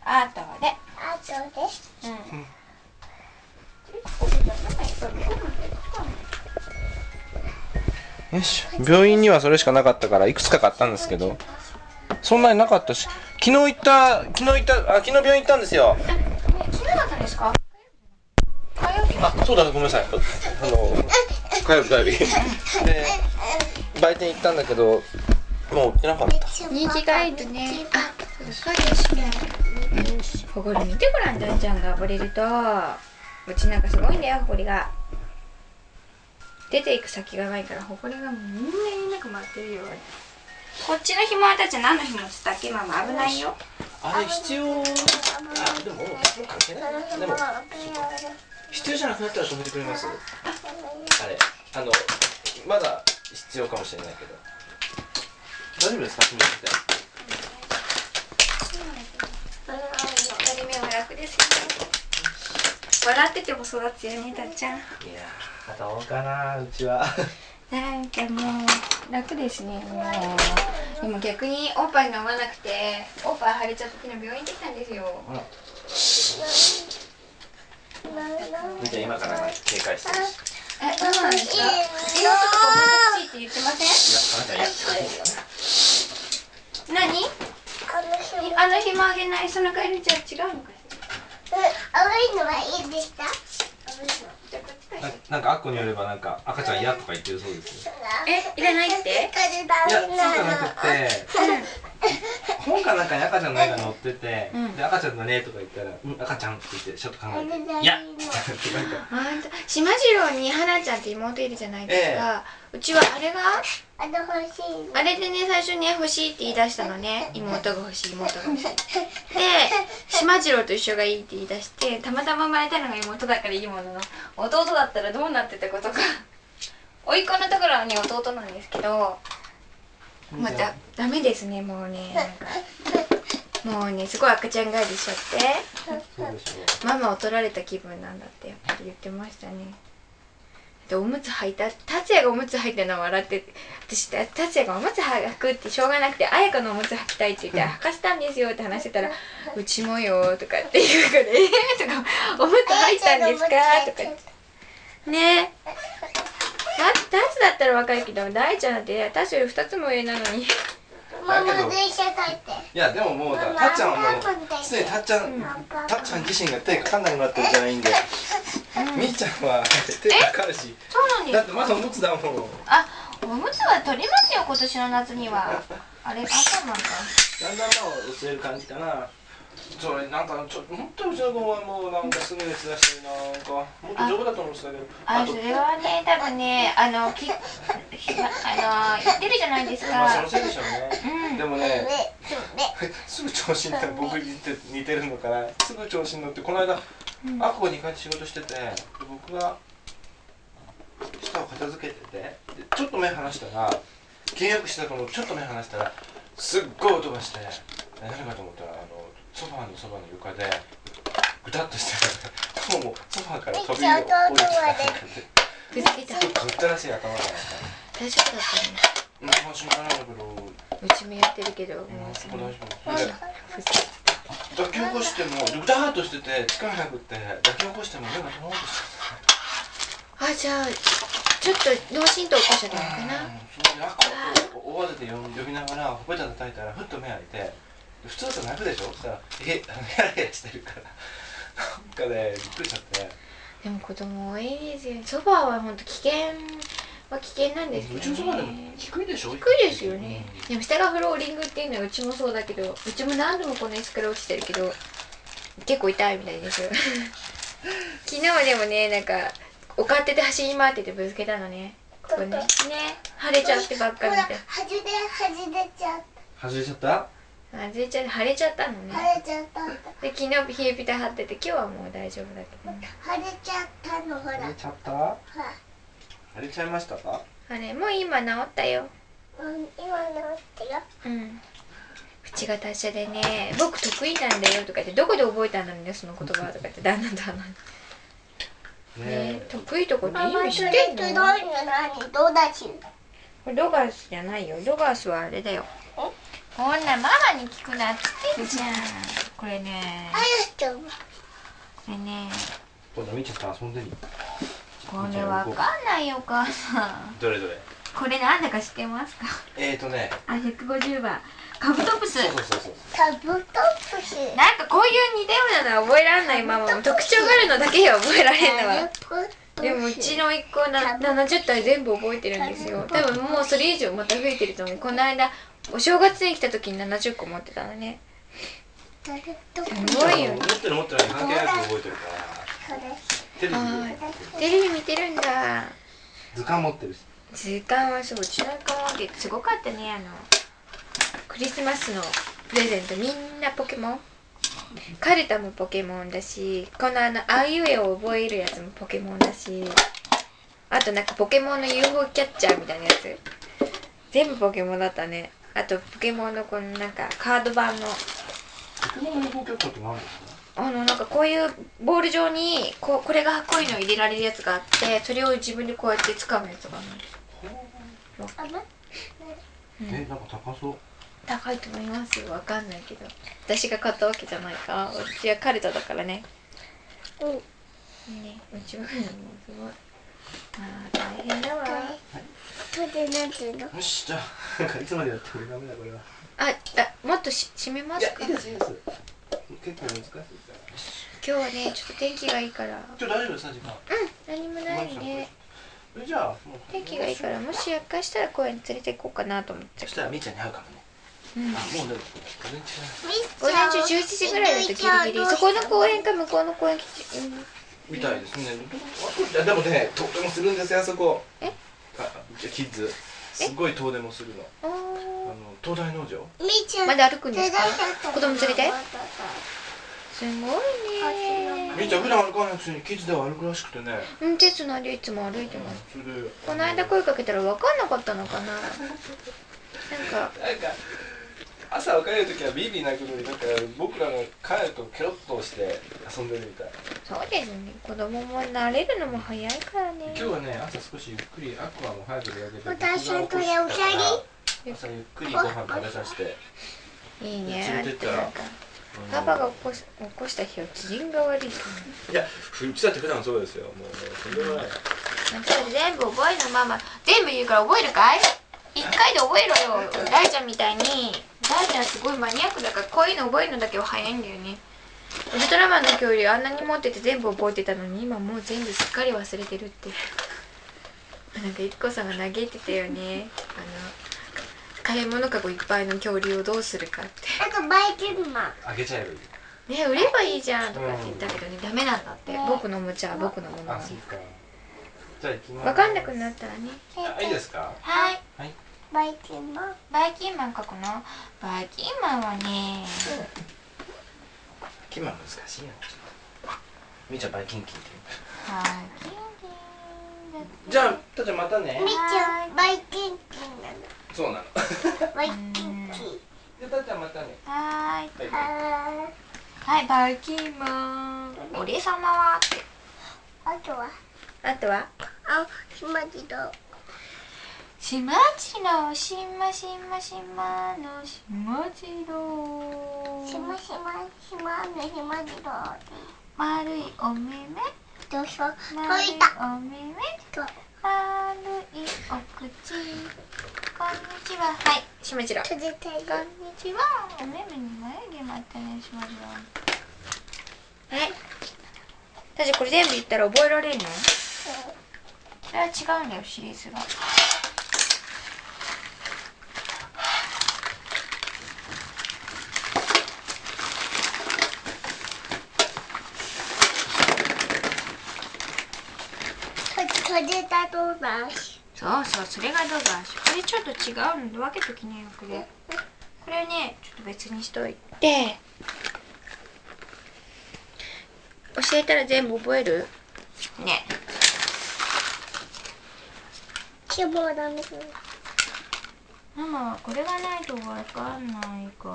あとで。うん。 よし、病院にはそれしかなかったからいくつか買ったんですけど、そんなになかったし、昨日病院行ったんですよ。 昨日だったんですか？ あ、そうだ、ごめんなさい。火曜日で売店行ったんだけど、もう売ってなかった。 人気がいいとね。あ、そうですね。ほこり見てごらん、だんちゃんが暴れると、うちなんかすごいんだよ、ほこりが。出ていく先がないから、ほこりがもうみんなになく回ってるよ。こっちの紐はたち何の紐つったっけ？ママ危ないよ。 あれ必要。あ、でも関係ない。でも必要じゃなくなったら止めてくれます？あれまだ必要かもしれないけど。大丈夫ですか？決めて。 2人目は楽ですよ。笑ってても育つよね、たっちゃん。いやー、どうかな、うちは。 なんかもう楽ですね。もうでも逆におっぱい飲まなくておっぱい腫れちゃった時の病院行ってきたんですよ。 じゃあ今から警戒してるし。 そうなんですか？妹とかお腹欲しいって言ってません？ いや、あなた何？あの紐あげない。その代わりじゃ違うのかしら。 青いのはいいでした？ なんかあっこによればなんか赤ちゃん嫌とか言ってるそうですよ。 いらないって？ いや、そうじゃなくて、本かなんかに赤ちゃんの絵が載ってて、で赤ちゃんだねとか言ったら、赤ちゃんって言ってちょっと考えて、いや島次郎に花ちゃんって妹いるじゃないですか。うちはあれがあれでね、最初ね欲しいって言い出したのね。妹が欲しい、妹が欲しいで、島次郎と一緒がいいって言い出して、たまたま生まれたのが妹だからいいものの、弟だったらどうなってたことか。甥っ子のところに弟なんですけど、またダメですね。もうね、もうね、すごい赤ちゃん返りしちゃってママを取られた気分なんだってやっぱり言ってましたね。でおむつ履いた、達也がおむつ履いたのは笑って、私達也がおむつ履くってしょうがなくて、彩香のおむつ履きたいって言って履かせたんですよって話してたら、うちもよとかって言うからとか、おむつ履いたんですかとか言ってね。タツだったら若いけど、大ちゃんだってタツより2つも上なのに。 ママ電車帰って。 いやでももうたっちゃんはもうすでにたっちゃん自身が手かかんなくなってるじゃないんで、みーちゃんは手かかるし。 そうなんですか？ だってまだおむつだもん。 あ、おむつは取りますよ、今年の夏には。あれ、朝なんかだんだん薄れる感じかな。それなんか本当にうちの子はもうなんかすぐ熱出してなんかもっと丈夫だと思ってたけど。 それはね、多分ね、言ってるじゃないですか。 まあそのせいでしょうね。でもね、すぐ調子に乗って、僕に似てるのかな。すぐ調子に乗って、この間アコに帰って仕事してて、僕が下を片付けてて、ちょっと目離したら、契約したと思う。ちょっと目離したらすっごい音がして、何かと思ったらソファーのそばの床でぐたっとしてた。もうソファーから飛び降りてふざけた。 ぐったらしい頭が。 大丈夫だったね。 まあ心配なんだけど。 うちもやってるけど、もうその大丈夫。抱き起こしてもぐたーっとしてて力なくって抱き起こしても目が止まろうとしてた。じゃあちょっと脳震盪起こしちゃったのかな。 それで大慌てで呼びながらほっぺた叩いたらふっと目開いて、普通だと泣くでしょ。そしたらヘラヘラしてるからなんかねびっくりしちゃって。 でも子供多いですよね。ソファーは本当危険なんですけどね。 うちのソファーでも低いでしょ。 低いですよね。でも下がフローリングっていうのはうちもそうだけど、うちも何度もこの椅子から落ちてるけど結構痛いみたいですよ昨日でもね、なんかお勝手で走り回っててぶつけたのね。ここね腫れちゃってばっかりで。 外れちゃった。 腫れちゃったのね。で昨日冷えピタ貼ってて、今日はもう大丈夫だけどね。 腫れちゃったの、ほら。 腫れちゃった？腫れちゃいましたか？ もう今治ったよ。 今治ったよ。 口が達者でね、僕得意なんだよとか言って、どこで覚えたのねその言葉とか言って、旦那と話ね。得意とこって意味知ってんの？これロガスじゃないよ。ロガスはあれだよ。ここんなママに聞くなって言ってるじゃん。これね。これね。 今度みーちゃんと遊んでみ。 これわかんないよお母さん。 どれどれ。 これなんだか知ってますか。あ、150番。カブトプス。 そうそうそうそう。 カブトプス。 なんかこういう似たようなのは覚えられないまま特徴があるのだけは覚えられんのは。でもうちの1個70体全部覚えてるんですよ。多分もうそれ以上また増えてると思う。この間お正月に来た時に70個持ってたのね。すごいよ。 持ってる持ってない関係なく覚えてるから。 テレビ見てるんだ。 図鑑持ってるし。 図鑑はそう、うちの子すごかったね。クリスマスのプレゼントみんなポケモン。カルタもポケモンだし、このあいうえを覚えるやつもポケモンだし、あとなんかポケモンの UFO キャッチャーみたいなやつ全部ポケモンだったね。あとポケモンのこのなんかカード版のポケモンの UFO キャッチャーって何ですか？ なんかこういうボール状にこれがこういうの入れられるやつがあって、それを自分でこうやって掴むやつがあるの。 なんか高そう。 高いと思いますよ。わかんないけど、私が買ったわけじゃないから。うちはカルタだからね。ね、うちはすごい。大変だわ。 よし、じゃあいつまでやってもダメだこれは。 もっと閉めますか？ いいですいいです。結構難しいから。 今日はね、ちょっと天気がいいから。 大丈夫ですか時間？ 何もないね。 じゃあ天気がいいから、もしやっかしたら公園に連れて行こうかなと思って。 そしたらみーちゃんに会うかもね。もうね、 午前中11時ぐらいだとギリギリ。そこの公園か向こうの公園みたいですね。でもね、遠出もするんですよあそこ。キッズすごい遠出もするの。東大農場。 まだ歩くんですか？子供連れて？すごいね。 みーちゃん普段歩かないくせにキッズでは歩くらしくてね。 テストの間いつも歩いてます。この間声かけたら分かんなかったのかな。なんか朝帰るときはビービー泣くのに、僕らが帰るとケロッとして遊んでるみたい。 そうですね。子供も慣れるのも早いからね。 今日はね、朝少しゆっくりアクアも早く出かけて、 私はこれおしゃれ。 朝ゆっくりご飯食べさせていいね。 連れてったらパパが起こした日は機嫌が悪い。 いや、うちだって普段そうですよ。もうとんでもない。 全部覚えるのママ。全部言うから覚えるかい？一回で覚えろよ。大ちゃんみたいに。大ちゃんすごいマニアックだから、こういうの覚えるのだけは早いんだよね。ウルトラマンの恐竜あんなに持ってて全部覚えてたのに、今もう全部すっかり忘れてるって。なんかいっこさんが嘆いてたよね。買い物かごいっぱいの恐竜をどうするかって。 あとバイキンマンあげちゃえばいい。 ね、売ればいいじゃんとかって言ったけどね、ダメなんだって。僕のおもちゃは僕のものに。 じゃあ行きます。 分かんなくなったらね。 いいですか？ はい。 バイキンマン書くの？バイキンマンはね。 キンマン難しいよ。みーちゃんバイキンキンって。じゃあ、たちゃんまたね。 みーちゃんバイキンキンなの。 そうなの。 バイキンキン。 じゃあたちゃんまたね。 はい、バイキンマン。俺様はって。 あとはしまじろ。 しまじろう、しましましまのしまじろう。 しまのしまじろう。 丸いお目目。 どうしよう。 丸いお目目。丸いお口。こんにちは。はい、しまじろう。こんにちは。お目目に眉毛もあったね、しまじろう。たちこれ全部言ったら覚えられるの？それは違うんだよ、シリーズが。そうそう、それがどうだ。これちょっと違うので分けときねよ、これ。これね、ちょっと別にしといて。教えたら全部覚える？ね。ママはこれがないと分かんないから、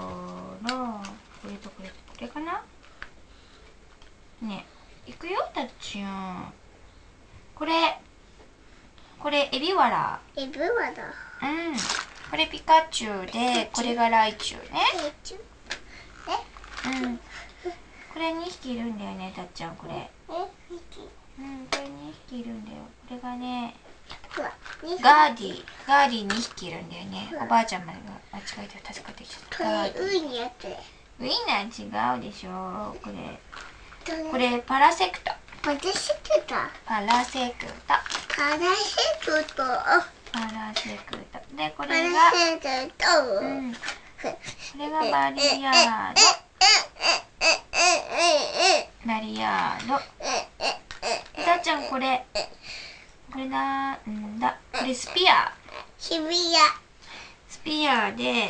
これとこれとこれかな？ね、いくよ、たっちゃん。これエビワラ。 エビワラ。 ここれピカチュウで、これがライチュウね。うん。これ2匹いるんだよね、たっちゃん、これ。うん、これ2匹いるんだよ。これがね、ガーディ2匹いるんだよね。おばあちゃんまでが間違えて助かってきちゃった。ガーディ。ウインナー違うでしょ、これ。これパラセクト。パラセクト。で、これが、うん。これがバリヤード。たっちゃん、これなんだ。これスピアで、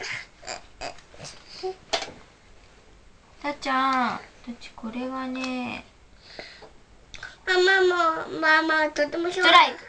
たっちゃん、これがね、 ママとてもストライク。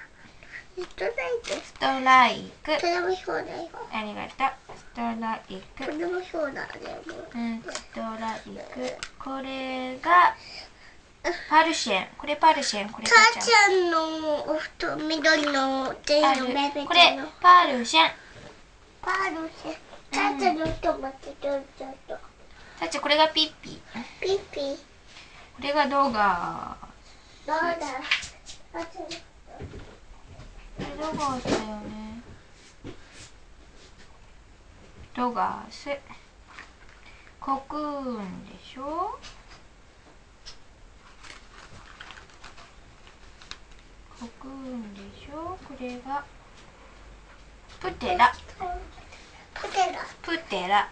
ありがとう。ストライク。 とてもそうだね。 ストライク。これがパルシェン。これパルシェン。これたっちゃんのおふと緑の手のベベ。 これパルシェン。 たっちゃんの人待ってちょっと。 たっちゃん、これがピッピ。これがドガー。 どうだ。 これドガースだよね。ドガース。コクーンでしょ。コクーンでしょ。これがプテラ。これがプテラ。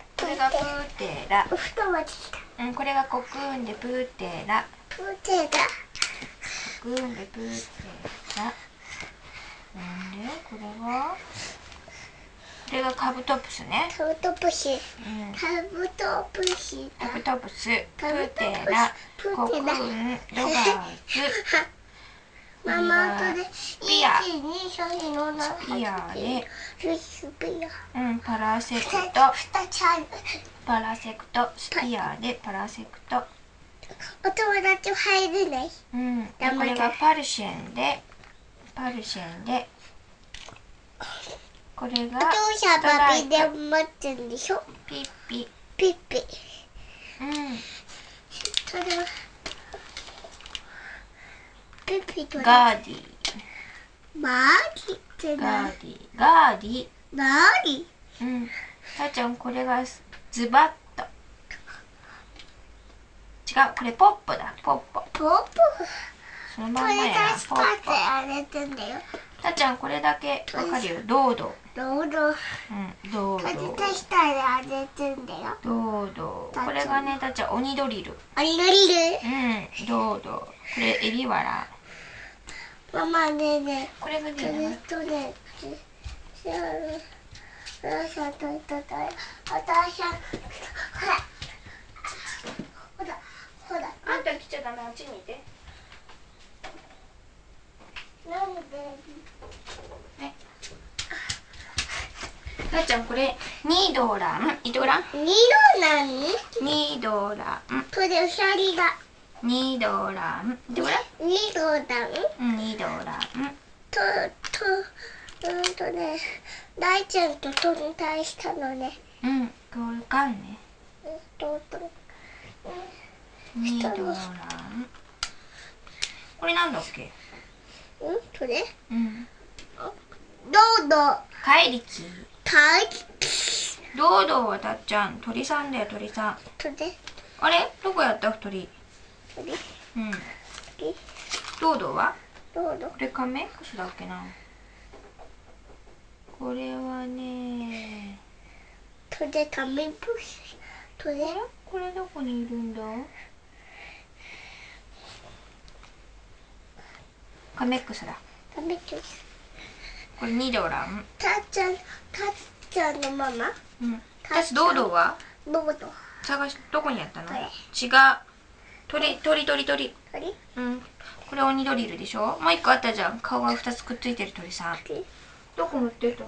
うん、これがコクーンでプテラ。コクーンでプテラ。なんでこれがカブトプスね。 カブトプス。 プテラ。コクーン、ドガース。 ママとでスピアで、うん、パラセクト、スピアでパラセクト。 お友達入れない。 うん、でこれがパルシェンで、これがお父さんはビデオ持ってるんでしょ。 ピッピ。うん。 それはガーディ。うん。たっちゃん、これがズバッと。違う、これポッポだ。ポッポ。そのまんまやな。ポッポ。たっちゃん、これだけわかるよ。ドード。うん、ドード。これがね、たっちゃん、鬼ドリル。うん、ドード。これエビワラ。 ママねこれがね、あんた来ちゃダメ、あっちにいて。 なんで？ ね。たっちゃん、これニドラン。 ニドラン？ ニドラン。 これシャリだ。 ニドラン。 ニドラン。 ニドラン。 ね、大ちゃんとトンタイしたのね。 うん、これかんね。ニドラン。これなんだっけ？ それ？ うん。 ドード。 怪力。ドードはたっちゃん、鳥さんだよ、鳥さん。あれ？どこやった鳥？うん。ドードは？これカメックスだっけな。これはね。 カメックス。 これどこにいるんだ？カメックスだ。これニドラン。 たっちゃんのママ？ うん。ドードは？どこにやったの？違う。鳥。うん。これ鬼ドリルでしょ。もう一個あったじゃん。顔が2つくっついてる鳥さん。どこ持ってったの？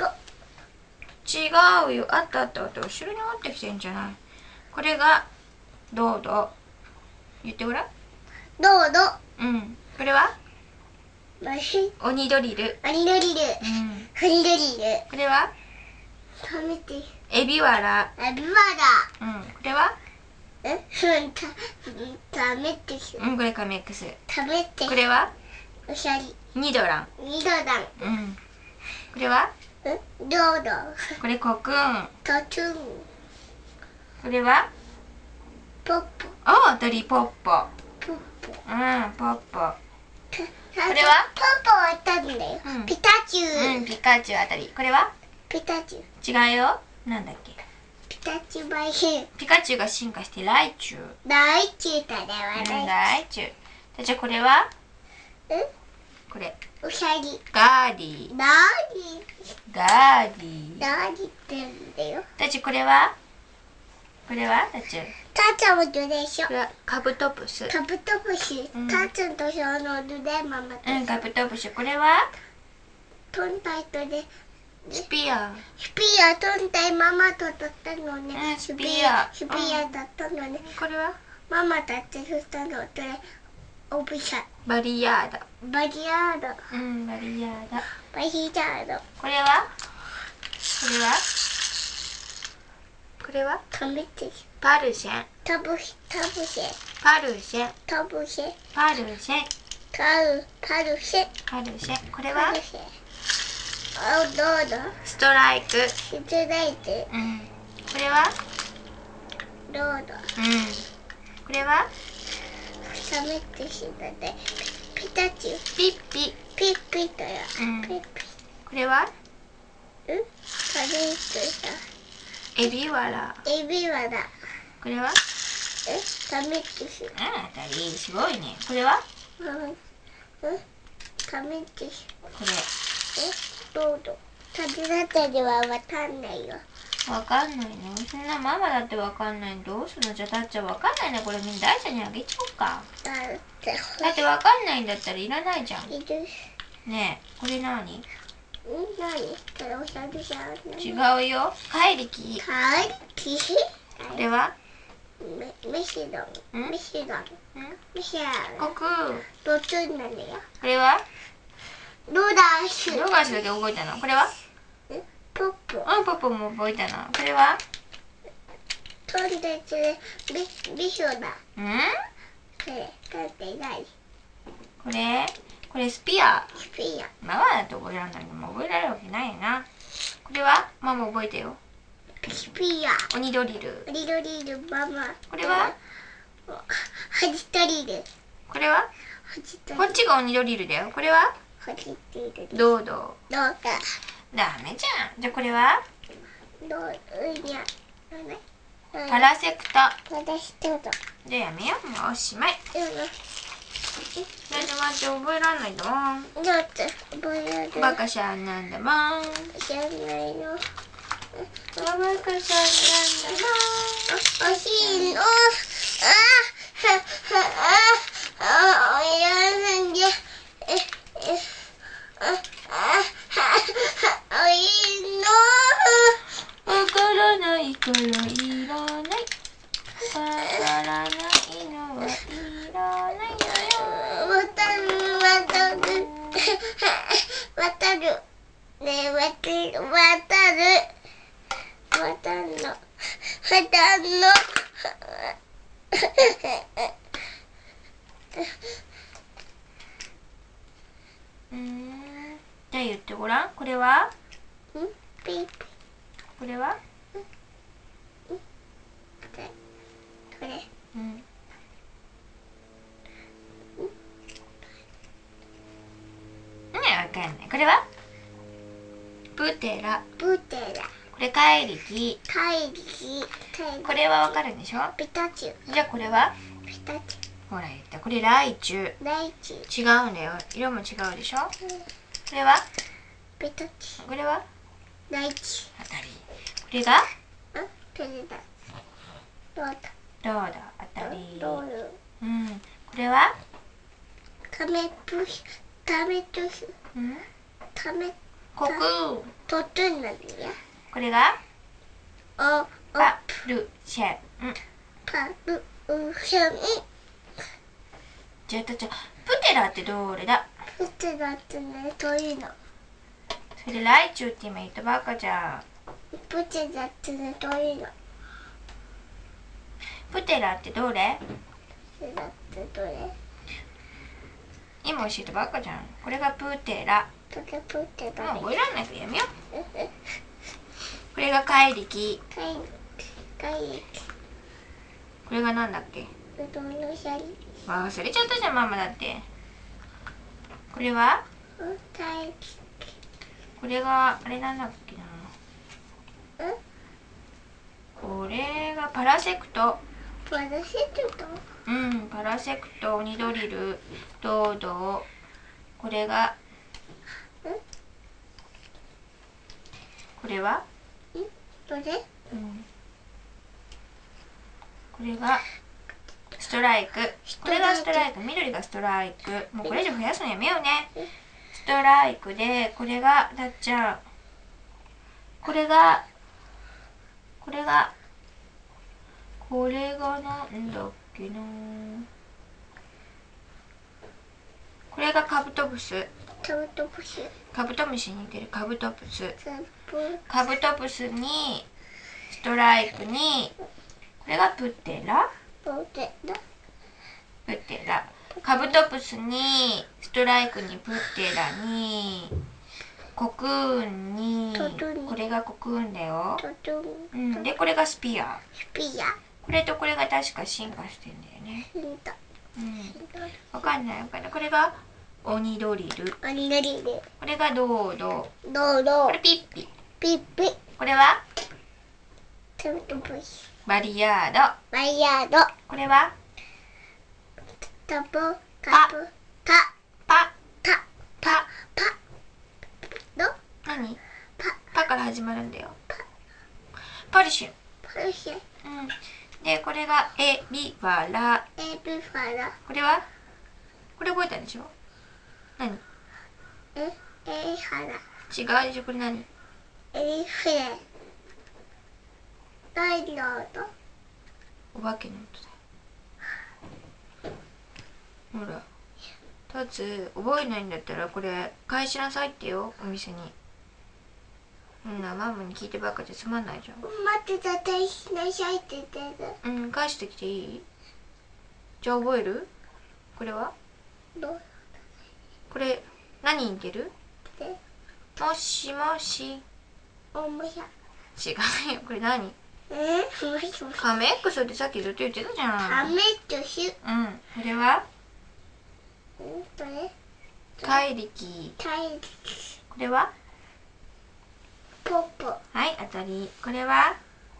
違うよ。あった。後ろに持ってきてんじゃない。これがドード。言ってごらん。 ドード。 うん。これは？鬼ドリル。 うん。 これは？ 食べて。 エビワラ。 エビワラ。うん。これは？ 食べて。 うん、これカメックス。 食べて。 これは？ おしゃり。 ニドラン。 ニドラン。 うん。これは？ ドード。 これコクン。 トトゥン。 これは？ ポッポ。 お、鳥ポッポ。 ポッポ。 うん、ポッポ。 これは？ ポッポは当たるんだよ。ピカチュウ。 うん、ピカチュウあたり。これは？ ピカチュウ。 違うよ。なんだっけ？ ピカチュウバイヒン。 ピカチュウが進化してライチュウ。 ライチュウだね、 ライチュウ。じゃあこれは？これ。 おしゃり。 ガーディ。 ガーディ。 ーディって言うんだよ。 たちこれは？これは？たち。 ターちゃんもどれでしょ。 これはカブトプス。 カブトムシ。ターちゃんとそのどれママと。 うん、カブトプス。これは？ トンタイとで。 スピア。 スピア、トンタイママとだったのね。 スピアだったのね。 これは？ ママたちしたので、オブシャ。 バリヤーダ。 バリヤード。 うん、バリヤーダ。 バリヤード。 これは？これは？これは？ 食べて。 パルシェン。 タブシ。 パルシェン。 タブシ。 パルシェン。 パルシ。 パルシェン。これは？ どうだ？ ストライク。 ストライク。 うん。これは？ どうだ？ うん。これは？ 食べてしたで。ピタチュウ。 ピッピ。 ピッピだよ。ピッピ。 これは？ 食べてさ。 エビワラ。 エビワラ。 これは？ 食べてし。 あたりすごいね。これは？ 食べてし。 これ。 どうぞ。食べなたりはわかんないよ。 わかんないの？そんなママだってわかんないのどうするの？じゃあたっちゃんわかんないね。これみんな大ちゃんにあげちゃおうか。だってわかんないんだったらいらないじゃん。ねえ、これ何？ 何？これおしゃれじゃん。 違うよ。怪力。 怪力？ これは？ メシドン。メシドン。メシドン。 コク。 どっちになるよ。 これは？ ロダーシュ。 ロガーシュだけ覚えたの。これは？ ポップ。 うん、ポップも覚えたの。これは？ 飛んでつれビショだ。 これ飛んでない。 これスピア。 スピア。 ママだと覚えられないのも覚えられるわけないよな。これは？ママ覚えてよ。 スピア。 鬼ドリル。 リドリルママ。 これは？ ハジトリル。 これは？こっちが鬼ドリルだよ。これは？ ハジトリル。 ドード。 どうダメじゃん。じゃあこれは？パラセクタ。じゃあやめよう。もうおしまい。待って覚えらんないんだもん。バカちゃんなんだもん。 知らないの。 バカちゃんなんだもん。 おしいの。 わからないからいらない。わからないのはいらないのよ。 渡る。ねえ、渡るの。 じゃあ言ってごらん。これは？ ピーピー。 これは？ これ。 ねえ、わかんない。これは？プテラ。これ怪力。これはわかるんでしょ？ ピカチュウ。 じゃあこれは？ ピカチほら言った。これライチュウ。違うんだよ。色も違うでしょ？これは？ ピカチュウ。 これは？ ライチあたり。これが？ これだ。どうだ。あたり。 これは？ カメトゥシ。 コク。 トトゥンなんだよ。 これが？ パルシェン。じゃあプテラってどれだ？ プテラってね、そういうの。 それでライチュウって今言ったばっかじゃん。 プテラってどれの？ プテラってどれ？ プテラってどれ？ 今教えたばっかじゃん。これがプテラ。 プテラ。 もう覚えられないからやめよう。これが怪力。これがなんだっけ？ うどんのシャリ。 忘れちゃったじゃんママだって。これは？これがあれなんだっけな。これがパラセクト。 パラセクト？ うん、パラセクト、鬼ドリル、ドードー。これがこれは？ どれ？ うん、これがストライク。これがストライク。緑がストライク。もうこれ以上増やすのやめようね。ストライクで、これがだっちゃん。これがなんだっけな。これがカブトムシ。カブトムシに似てる。カブトムシ。カブトムシにストライクに、これがプテラ。カブトプスにストライクにプテラにコクーンに、これがコクーンだよ。うん、でこれがスピア。これとこれが確か進化してんだよね。うん、わかんない。これが鬼ドリル。これがドード。これピッピ。これはバリヤード。これは何？パから始まるんだよ。パルシュ。うん。でこれがエビファラ。これは？これ覚えたでしょ？何？違うでしょ。これ何？お化けの音だよ。ほら、タツ覚えないんだったらこれ返しなさいってよ、お店に。ママに聞いてばっかじゃつまんないじゃん。 待って、絶対しなさいって言ってる。 うん、返してきていい？じゃあ覚える？これは？これ何に似てる？もしもし。違うよ。これ何？カメックスってさっきずっと言ってたじゃん。 カメックス。 うん。これは？怪力。これは？ ポッポ。 はい、当たり。これは？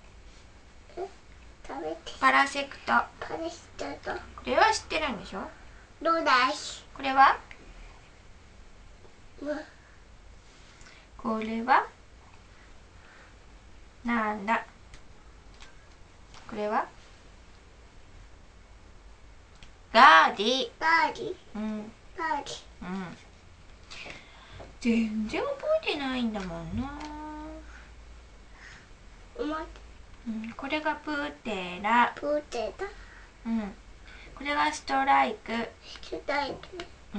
パラセクト。これは知ってるんでしょ？これは？これは？なんだ？これは？ガーディ。うん。全然覚えてないんだもんな。これがプーテラ。うん。これがストライク。うん。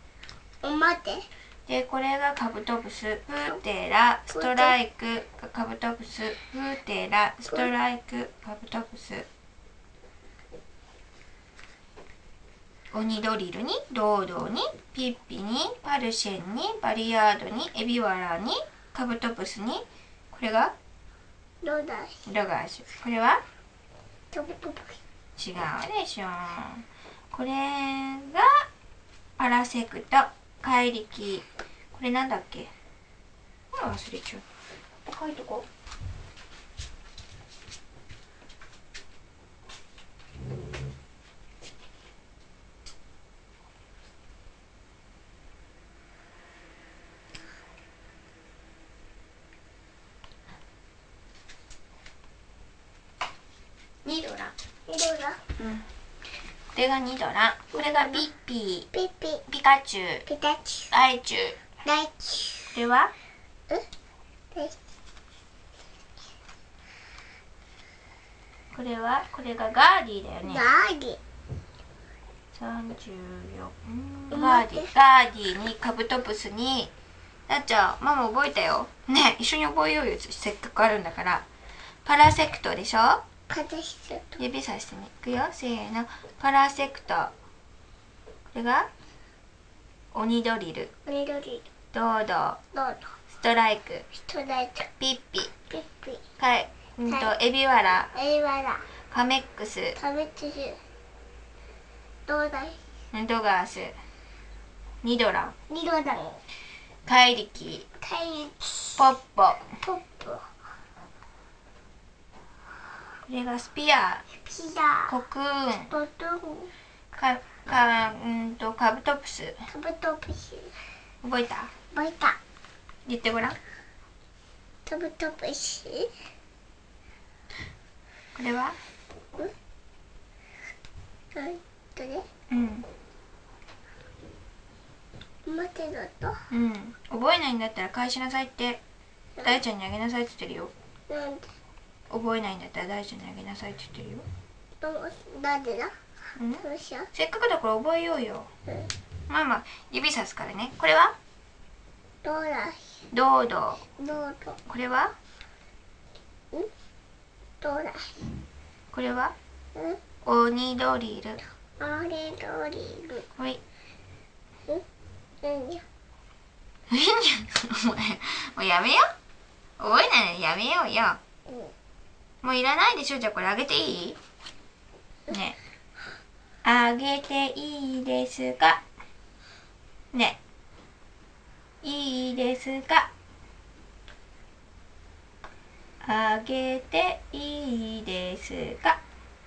でこれがカブトプス。プーテラストライクカブトプス。プーテラストライクカブトプス。鬼ドリルにドードーにピッピにパルシェンにバリヤードにエビワラにカブトプスに、これがロガーシュ。これは違うでしょ。これがパラセクト。怪力。これなんだっけ？忘れちゃう。書いとこう。ニドラ。うん。これがニドラ。これがピッピー。ピカチュウ。ライチュウ。これは？これがガーディだよね。34。ガーディにカブトプスにだっちゃんママ覚えたよね。一緒に覚えようよ、せっかくあるんだから。パラセクトでしょ。 パラセクト。 指さしてね。いくよ、せーの。パラセクト。これが鬼ドリル。 鬼ドリル。 ドードー。 ドード。 ストライク。 ストライク。 ピッピ。 ピッピ。 エビワラ。 エビワラ。 カメックス。 カメックス。ドーダイ。 ドガース。ニドラン。 ニドラン。 怪力。 怪力。 ポッポ。 ポッポ。 これがスピア。 スピア。 コクーン。 コクーン。 カブトプス。 カブトプス。 覚えた？ 覚えた。 言ってごらん。 カブトプス。 これは？ どれ？ うん。 待てだと。 うん。覚えないんだったら返しなさいって。大ちゃんにあげなさいって言ってるよ。 なんで？ 覚えないんだったら大ちゃんにあげなさいって言ってるよ。 なんでだ？ うん。 どうしよう。 せっかくだから覚えようよ。 うん。 ママ指さすからね。これは？ ドーラ。 ドードー。 ドード。 これは？ ドーラ。 これは？鬼ドリル。 あれドリル。 ほい。 うんじゃ。 もうやめよう。覚えないのやめようよ。もういらないでしょ。じゃあこれあげていい？ね。あげていいですか？ね。いいですか？あげていいですか？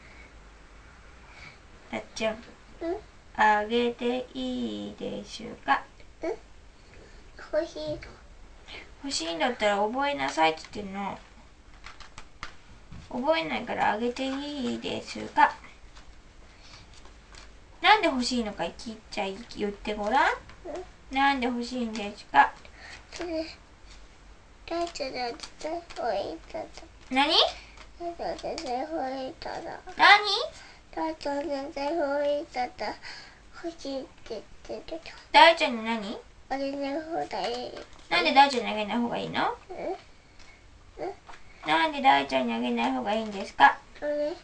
たっちゃん。あげていいでしゅか？ 欲しいの？ 欲しいんだったら覚えなさいって言ってんの。覚えないからあげていいですか？なんで欲しいのか言ってごらん。なんで欲しいんですか？ それ、大ちゃんだって置いただ。 何？ 大ちゃん全然置いただ。 何？ 大ちゃん全然置いただ。欲しいって言ってた。 大ちゃんに何？ あれの方がいい。 なんで大ちゃんにあげない方がいいの？なんで大ちゃんにあげない方がいいんですか？ それ、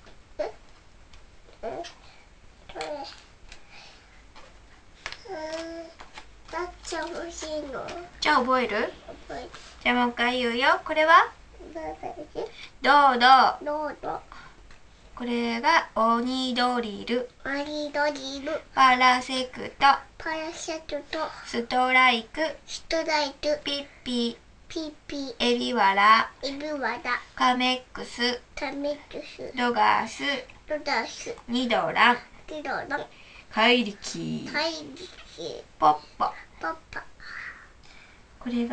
だっちゃん欲しいの？ じゃあ覚える？ 覚える。 じゃあもう一回言うよ。これは？ どうぞ。 ドードー。 どうぞ。 これが鬼ドリル。 鬼ドリル。 パラセクト。 パラシャトと。 ストライク。 ストライク。 ピッピ。 ピッピ。 エビワラ。 エビワラ。 カメックス。 タメックス。 ドガース。 ドダス。 ニドラン。 テロラン。 怪力。 怪力。 ポッポ。 パパ。 これ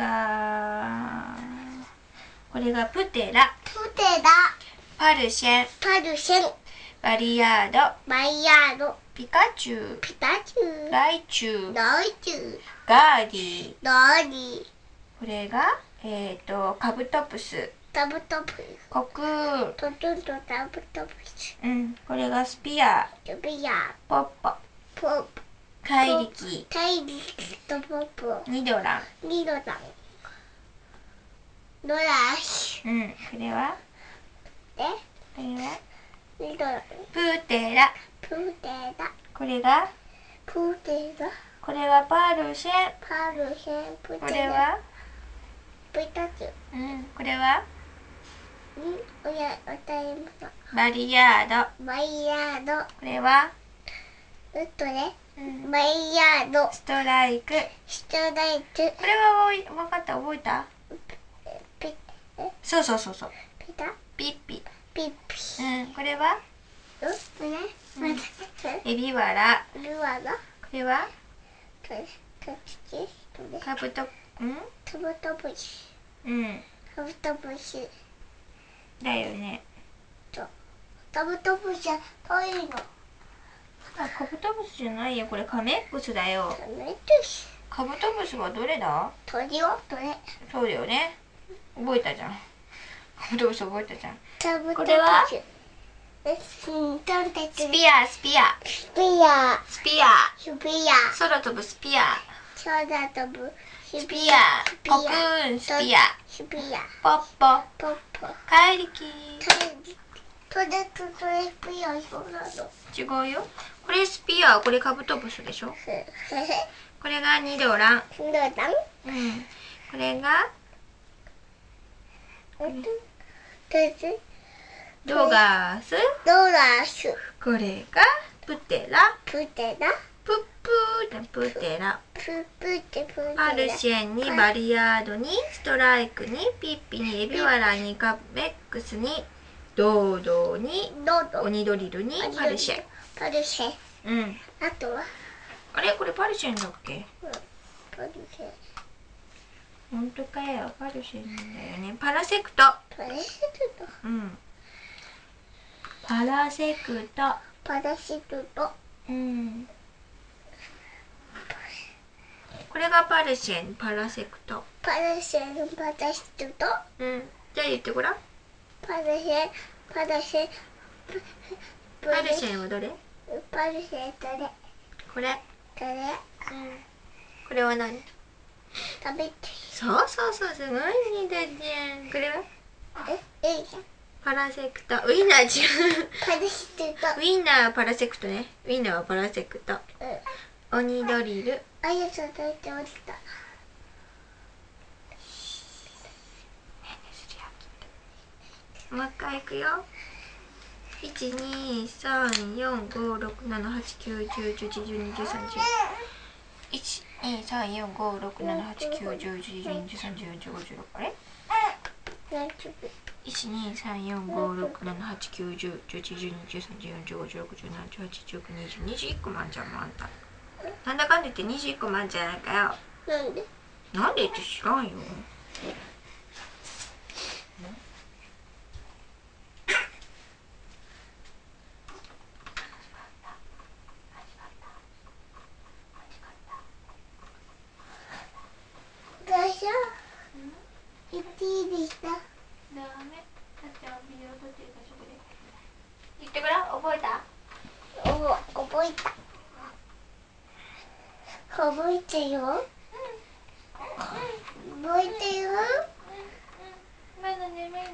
がプテラ。 プテラ。 パルシェン。 パルシェン。 バリヤード。 バイヤード。 ピカチュウ。 ピカチュウ。 ライチュウ。 ライチュウ。 ガーディ。 ダーディ。 これがカブトプス。 タブトプ。 コクー。 トトンとタブトプス。 これがスピア。 トビヤ。 ポッポ。 ポップ。 怪力。 怪力とポップ。 ニドラン。 ニドラン。ドラシ。 これは？ で、 これは？ ニドラン。 プテラ。 プーテラ。 これが？ プーテラ。 これはパルシェン。 パルシェンプテラ。 これは？ ピカチュウ。 これは？ おたえもの。 バリヤード。 バイヤード。 これは？ バイヤード。 ストライク。 ストライク。 これは分かった？覚えた？そう。 ピタ。 ピッピ。 ピッピ。 これは？エビワラ。 ルワラ。 これは？カブト。 カブトプシ。カブトプシ。 だよね。 カブトプシは遠いの。 カブトプスじゃないよ。これカメックスだよ。カブトプスはどれだ？ 鳥よ、鳥。 そうだよね。覚えたじゃん。カブトプス覚えたじゃん。 これは？ スピア。 スピア。 スピア。 スピア。 空飛ぶスピア。 空飛ぶスピア、コクーン、スピア、ポッポ、怪力。 それとそれスピア一緒なの？ 違うよ。これスピア、これカブトムシでしょ。これがニドラン。これがドガース。これがプテラ。プップテラ。パルシェンにバリヤードにストライクにピッピにエビワラにカメックスにドードーにオニドリルにパルシェン。 あとはあれこれパルシェンだっけ？ パルシェン。 本当かよ、パルシェンだよね。パラセクト。パラセクト。これがパルシェン、パラセクト。 じゃあ言ってごらん。パルシェンはどれ？これ。これは何？ 食べて。 そうすごいねだじゃん。これは？パラセクト。ウインナー違う。ウインナーはパラセクトね。ウインナーはパラセクト。オニドリル。もう一回いくよ。1234567891011121314。12345678910111213141516。あれ？123456789101112131415161718192021個もあんじゃんもうあんた。なんだかんだ言って21個もあんじゃないかよ。なんでって知らんよ。 言っていいですか？ ダメ。たっちゃんビデオ撮ってるからそこで言ってごらん。覚えた？ 覚えたよ。 まだ眠いの。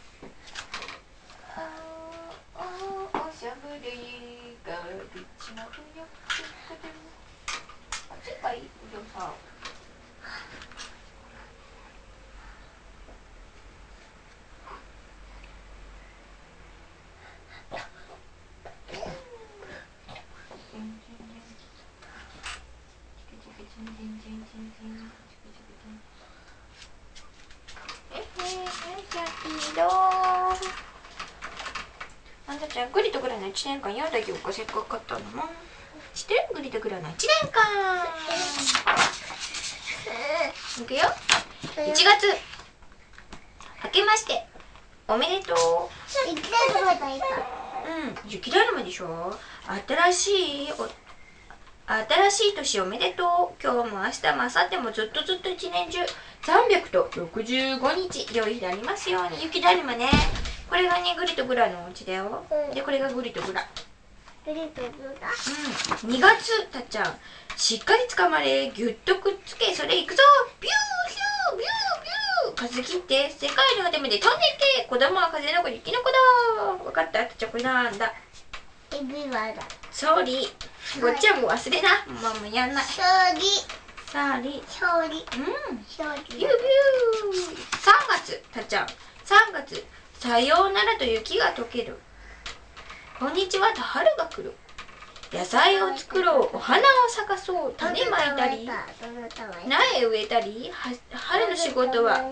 おしゃぶりがビッチなふよ。あっちかい？お嬢さん。あんたちゃんグリとグラの1年間やだよ。せっかく買ったのも知ってる？グリとグラの1年間。いくよ。1月明けましておめでとう。 雪だるまだいた。 雪だるまでしょ。新しい年おめでとう。今日も明日も明後日もずっと一年中365日良い日でありますように。雪だるまね。これがねグリとグラのお家だよ。でこれがグリとグラ。2月たっちゃんしっかりつかまれぎゅっとくっつけそれいくぞ。ビューヒュービュービュー風切って世界の果てまで飛んでいけ。子供は風の子雪の子だ。分かった。たっちゃんこれなんだ？ エビワラ。 ソーリー。こっちはもう忘れな。ママやんない。 勝利。 ビュービュー。3月たっちゃん3月さようならと雪が溶ける。こんにちはと春が来る。野菜を作ろう。お花を咲かそう。種まいたり苗植えたり。春の仕事は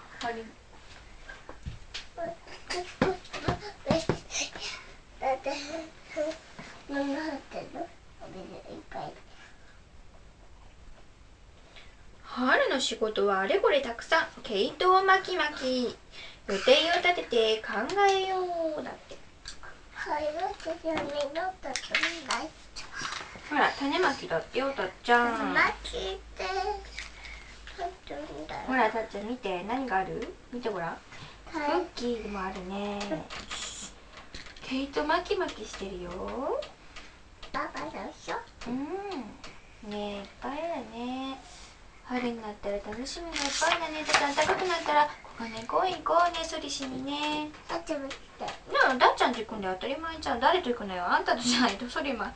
春の仕事はあれこれたくさん。毛糸を巻き巻き予定を立てて考えようだって。ほら種まきだってよたっちゃん。ほらたっちゃん見て何がある？見てごらん。クッキーもあるね。毛糸巻き巻きしてるよ。ねえいっぱいだね。春になったら楽しみがいっぱいだね。だって暖かくなったらここね、行こうね、ソリしにね。 だっちゃんも来て。 だっちゃんと行くんで当たり前じゃん。誰と行くのよ。あんたとじゃないとソリ滑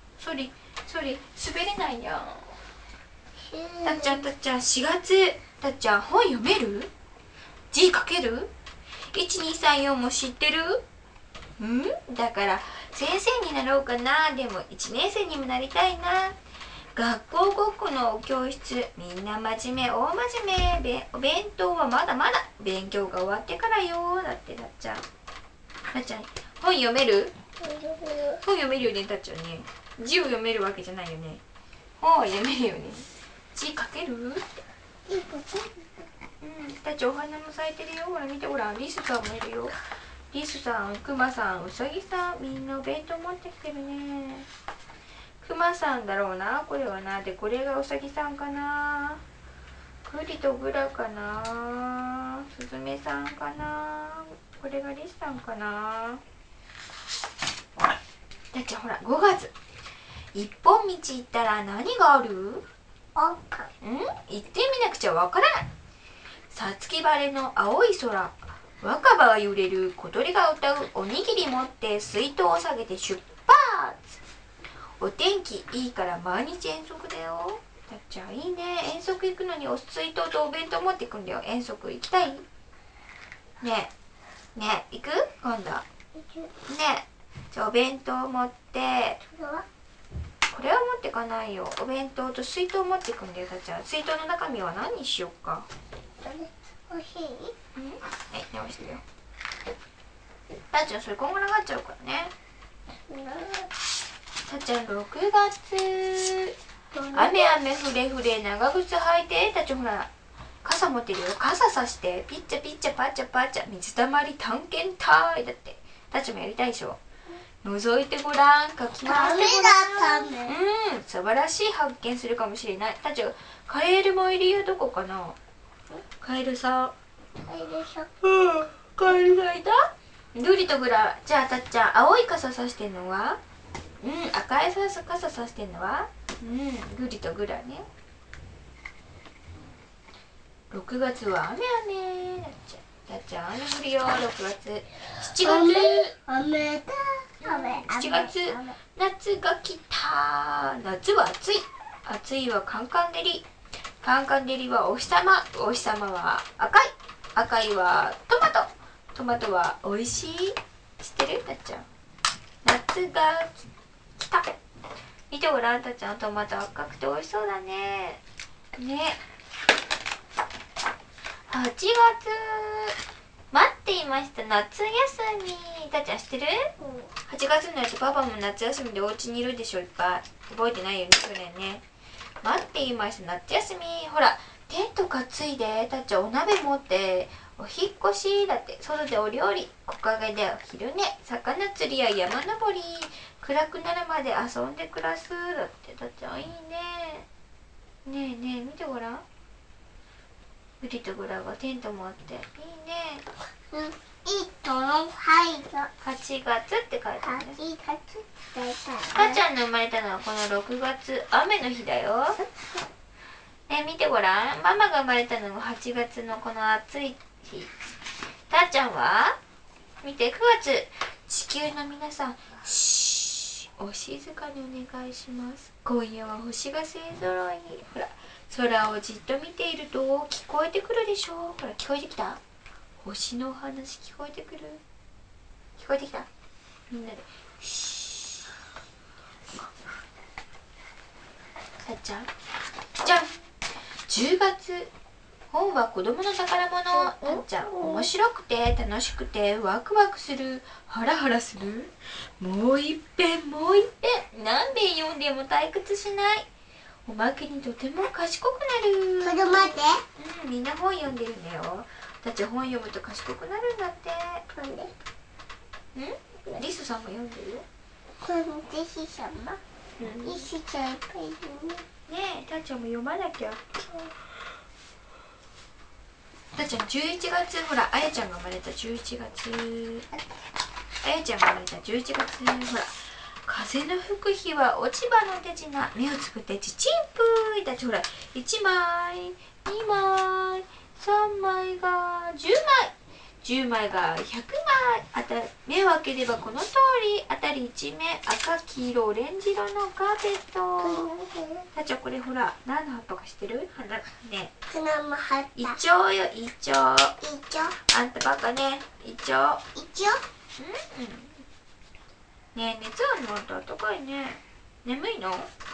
れないやん。だっちゃん、4月、だっちゃん本読める？字書ける？ 1234 も知ってる？だから先生になろうかな。でも1年生にもなりたいな。学校ごっこの教室、みんな真面目、大真面目。お弁当はまだまだ勉強が終わってからよ。だってだっちゃん本読める？本読めるよね。だっちゃんね、字を読めるわけじゃないよね。本は読めるよね。字書ける？だっちゃんお花も咲いてるよ。ほら見て、ほらリスさんもいるよ。リスさん、クマさん、ウサギさん、みんなお弁当持ってきてるね。クマさんだろうな、これはな。で、これがウサギさんかな。グリとグラかな。スズメさんかな。これがリスさんかな。だっちゃんほら、5月。一本道行ったら何がある？行ってみなくちゃわからない。さつき晴れの青い空、若葉が揺れる小鳥が歌う、おにぎり持って水筒を下げて出発。お天気いいから毎日遠足だよ。だっちゃんいいね。遠足行くのにお水筒とお弁当持っていくんだよ。遠足行きたい？ねえ行く？今度ねえ、じゃあお弁当持って。これは持ってかないよ。お弁当と水筒持っていくんだよ。だっちゃん水筒の中身は何にしようか。 欲しい？ はい、直してよ。だっちゃんそれこんがらがっちゃうからね。だっちゃん6月、雨ふれふれ長靴履いて。だっちゃんほら傘持ってるよ。傘さして、ピッチャピッチャパチャパチャ、水たまり探検隊だって。だっちゃんもやりたいでしょ。覗いてごらん、かき回ってごらん。素晴らしい発見するかもしれない。だっちゃんカエルもいるよ。どこかな。カエルさん、カエルがいた。ルリとグラ。じゃあたっちゃん青い傘さしてんのは？赤い傘さしてんのは？ルリとグラね。6月は雨。だっちゃん雨降るよ。6月、7月、夏が来た。夏は暑い。暑いはカンカン照り。カンカン照りはお日様。お日様は赤い。赤いはトマト。トマトはおいしい。知ってる？だっちゃん夏が来た。見てごらん、たっちゃんトマト赤くておいしそうだね。8月、待っていました。夏休み。たっちゃん知ってる？8月のやつパパも夏休みでお家にいるでしょ。いっぱい覚えてないよね。去年ね。待っていました。夏休み。ほらテント担いで。たっちゃんお鍋持ってお引っ越しだって。外でお料理、木陰でお昼寝、魚釣りや山登り、暗くなるまで遊んで暮らすだって。たっちゃんいいね。ねえ見てごらん。ウリとグラがテント持っていいね。8月って書いてあるね。たっちゃんの生まれたのはこの6月、雨の日だよ。見てごらん。ママが生まれたのが8月のこの暑い日。たっちゃんは見て、9月。地球の皆さん、お静かにお願いします。今夜は星が勢ぞろいに。ほら空をじっと見ていると聞こえてくるでしょ。ほら聞こえてきた。星のお話聞こえてくる。聞こえてきた。みんなでたっちゃんじゃん。10月、本は子供の宝物。たっちゃん面白くて楽しくてワクワクする、ハラハラする。もう一遍何遍読んでも退屈しない。おまけにとても賢くなる。 ちょっと待って。 みんな本読んでるんだよ。だって本読むと賢くなるんだって。リスさんも読んでるよ。 これもリスさんは？リスちゃんいっぱいいるね。たっちゃんも読まなきゃ。たっちゃん11月、ほらあやちゃんが生まれた11月。あやちゃんが生まれた11月。ほら風の吹く日は落ち葉の手品、目をつぶってちちんぷーい。だってほら1枚 2枚、3枚が10枚、10枚が100枚。目を開ければこの通り、あたり一面赤、黄色、オレンジ色のカーペット。たっちゃん、これほら、何の葉っぱか知ってる？花ね。イチョウよ、イチョウ。あんたバカね、イチョウ。ねえ、熱あるの？あんた暖かいね。眠いの？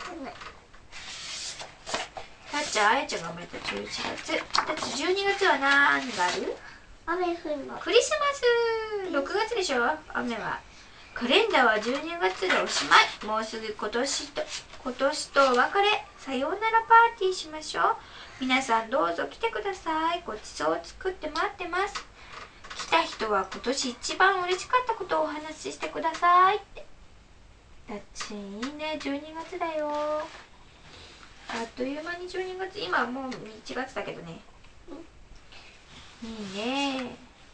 たっちゃん、あやちゃんが生まれた11月。たっち12月は何がある？ 雨降るの。 クリスマス。6月でしょ、雨は。カレンダーは12月でおしまい。もうすぐ今年とお別れ。さようならパーティーしましょう。皆さんどうぞ来てください。ごちそうを作って待ってます。来た人は今年一番嬉しかったことをお話ししてくださいって。たっちいいね、12月だよ。あっという間に12月。今もう1月だけどね。いいね。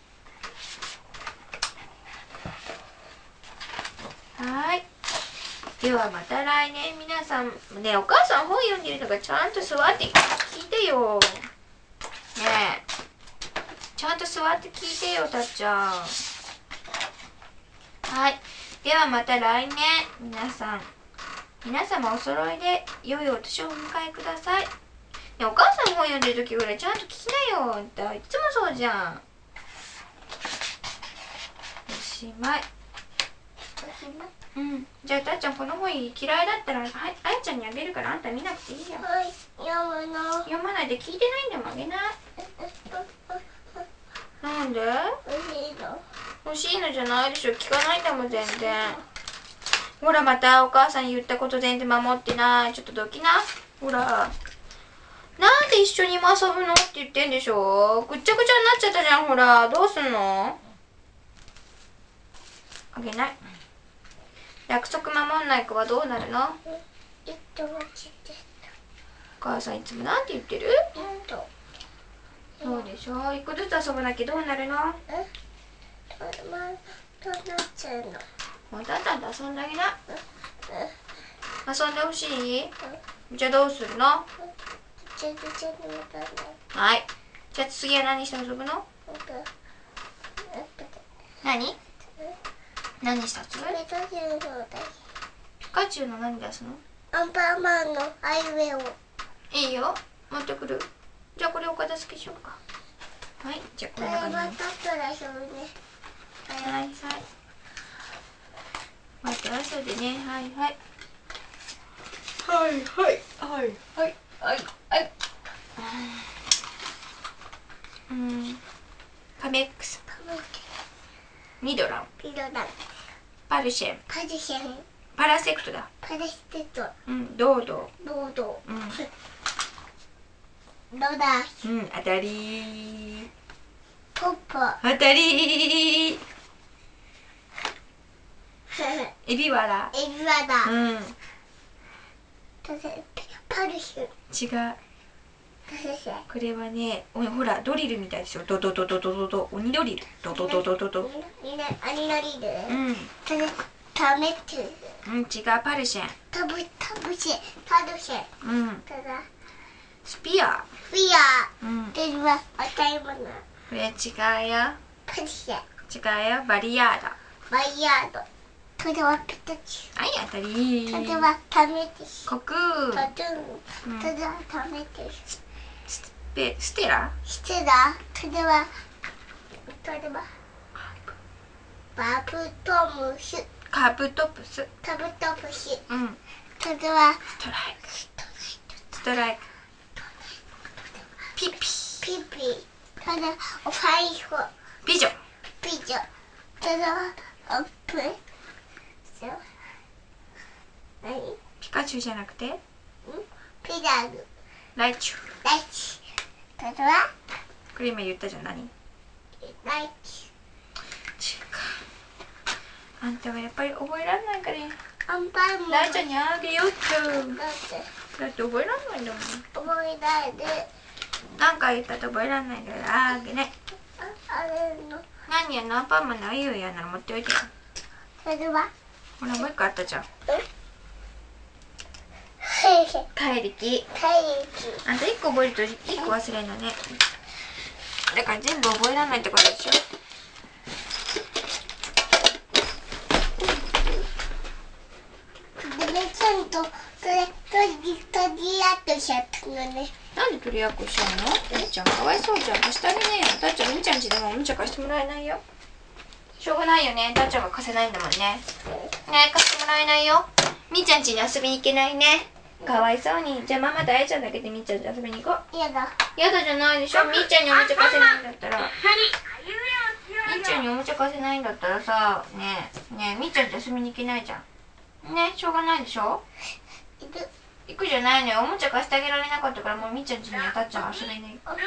はい。ではまた来年。皆さんね、お母さん本読んでるのがちゃんと座って聞いてよ。ねえ、ちゃんと座って聞いてよ、たっちゃん。はい。ではまた来年。皆様お揃いで良いお年をお迎えください。ね、お母さん本読んでる時ぐらいちゃんと聞きなよ。あんたいつもそうじゃん。おしまい。うん。じゃあたっちゃん、この本嫌いだったら、はい、あやちゃんにあげるから、あんた見なくていいよ。 はい、 読まないで聞いてないんだもん、あげない。なんで？欲しいのじゃないでしょ。聞かないんだもん、全然。ほら、またお母さん言ったこと全然守ってない。ちょっとどきな。ほら。なんで一緒に遊ぶのって言ってんでしょ。ぐっちゃぐちゃになっちゃったじゃん。ほら、どうすんの？あげない。約束守んない子はどうなるの？お母さんいつもなんて言ってる？そうでしょ。一個ずつ遊ばなきゃどうなるの？もうだんだんと遊んであげな。遊んでほしい？じゃあどうするの？はい。じゃあ次は何して遊ぶの？何して遊ぶ？ピカチュウの何出すの？ アンパンマンのアイウェイを。 いいよ。持ってくる。じゃあこれお片付けしようか。はい。じゃあこれ中に。はいはい。待ってそうでね。はいはい。はいはいはいはいはいはい。カメックス。ミドラン。パルシェン。パラセクトだ。うん、ドード。 ロダ。 当たり。 ポッポ。 当たり。エビワラ。 パルシュ。 違う。これはね、ほらドリルみたいでしょ。ドドドドドドド、鬼ドリル。ドドドドドド。 鬼ドリル。それタメっていう。違う、パルシェン。 パルシェン。 スピア。 これは赤いもの。 これ違うよ。 パルシェン。 違うよ、バリヤード。 これはピカチュウ。 はい、当たり。 これはタメです。 コク。 これはタメです。 ステラ。 これはカブトプス。これはストライク。ピピ。 これはファイフ。 ピジョン。 これはオープン。 ピカチュウじゃなくてピラル。 ライチュウ。 これはこれ今言ったじゃん。何？ ライチュウ。あんたはやっぱり覚えられないからね。 アンパンマン。 ライちゃんにあげようと。だって覚えられないんだもん。 覚えないで。 何回言ったって覚えられないんだからあげない。何やの？アンパンマンのいいよやなら持っておいてよ。 それはほらもう一個あったじゃん。 ヘイ怪力。あと1個覚えると1個忘れるのね。だから全部覚えられないってことでしょ。 ちゃんと取り合ってしちゃったのね。 なんで取り合っこしちゃうの？みーちゃんかわいそうじゃん。貸してあげねえよ。たっちゃんみーちゃんちでもおもちゃ貸してもらえないよ。しょうがないよね。たっちゃんが貸せないんだもんね。ねえ、貸してもらえないよ。みーちゃんちに遊びに行けないね。かわいそうに。じゃあママとあやちゃんだけでみーちゃんち遊びに行こう。 やだ。 やだじゃないでしょ。みーちゃんにおもちゃ貸せないんだったら。みーちゃんにおもちゃ貸せないんだったらさ、ねえみーちゃんち遊びに行けないじゃん。ね、しょうがないでしょ。行くじゃないのよ。おもちゃ貸してあげられなかったからもうみーちゃんちにはたっちゃんは遊べない。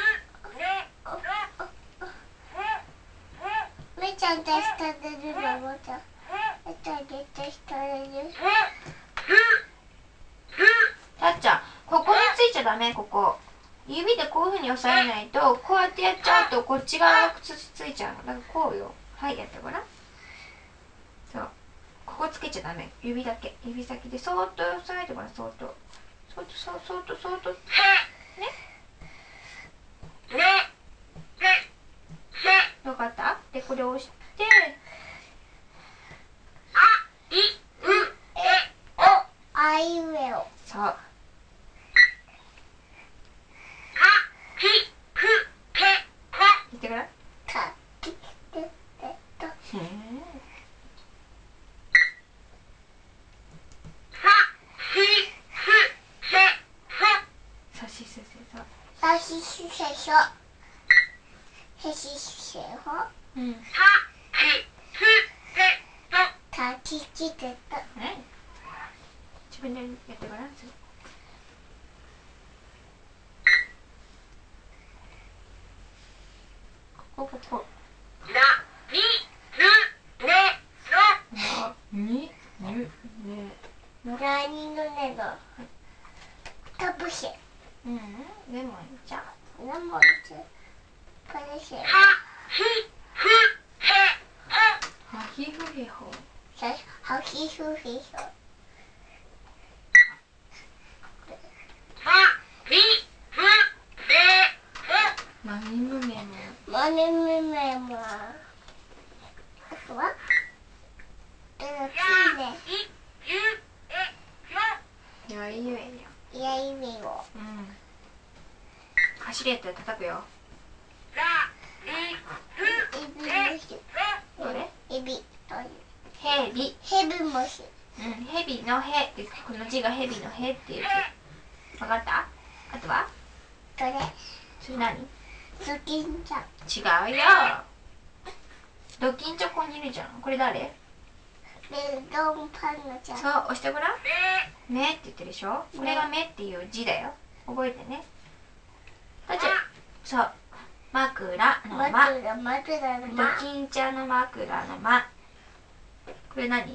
みーちゃんとしてるのおもちゃ。 たっちゃん、ここについちゃダメ、ここ。指でこういう風に押さえないと、こうやってやっちゃうとこっち側がついちゃうの。だからこうよ。はい、やってごらん。そう。ここつけちゃダメ。指だけ。指先でそーっと押さえてごらん、そーっと。そーっと、そーっと、そーっと。ね。よかった？で、これを押して、 あいうえお。 そう。言ってごらん。さしすせそ。 さしすせそ。へしすせほ。たききてと。 自分でやってごらん。ここ。 なにのねの。たぶし。 レモンじゃ。 レモンじゃ。これし。はひふへほ。 はひふへほ。 まみむめも。 まみむめも。あとはやいうえよ。 やいうえを。 走りやったら叩くよ。どれ？ エビ。 ヘビ。 ヘビもし。 ヘビのヘってこの字がヘビのヘっていう字。わかった？あとは？ どれ？ それ何？ ドキンちゃん。 違うよ。ドキンちゃんここにいるじゃん。これ誰？ メロンパンナちゃん。 そう、押してごらん。目って言ってるでしょ。これが目っていう字だよ。覚えてね。そう。枕の間。ドキンちゃんの枕の間。これ何？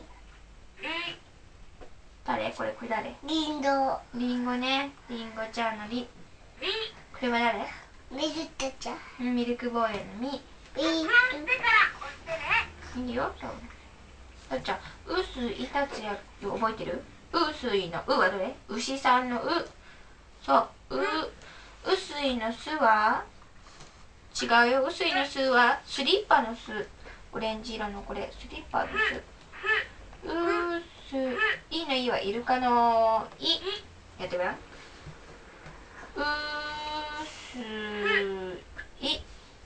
誰？これ誰？ リンゴ。 リンゴね。リンゴちゃんのリ。これは誰？ ミルクちゃん。 ミルクボーイのミ。いいよ。そう。たっちゃん、うすいたつや覚えてる？うすいのうはどれ？牛さんのう。そう。うすいのすは違うよ。うすいのすはスリッパのす。オレンジ色のこれスリッパのす。うすいのいはイルカのい。やってごらん。うすい。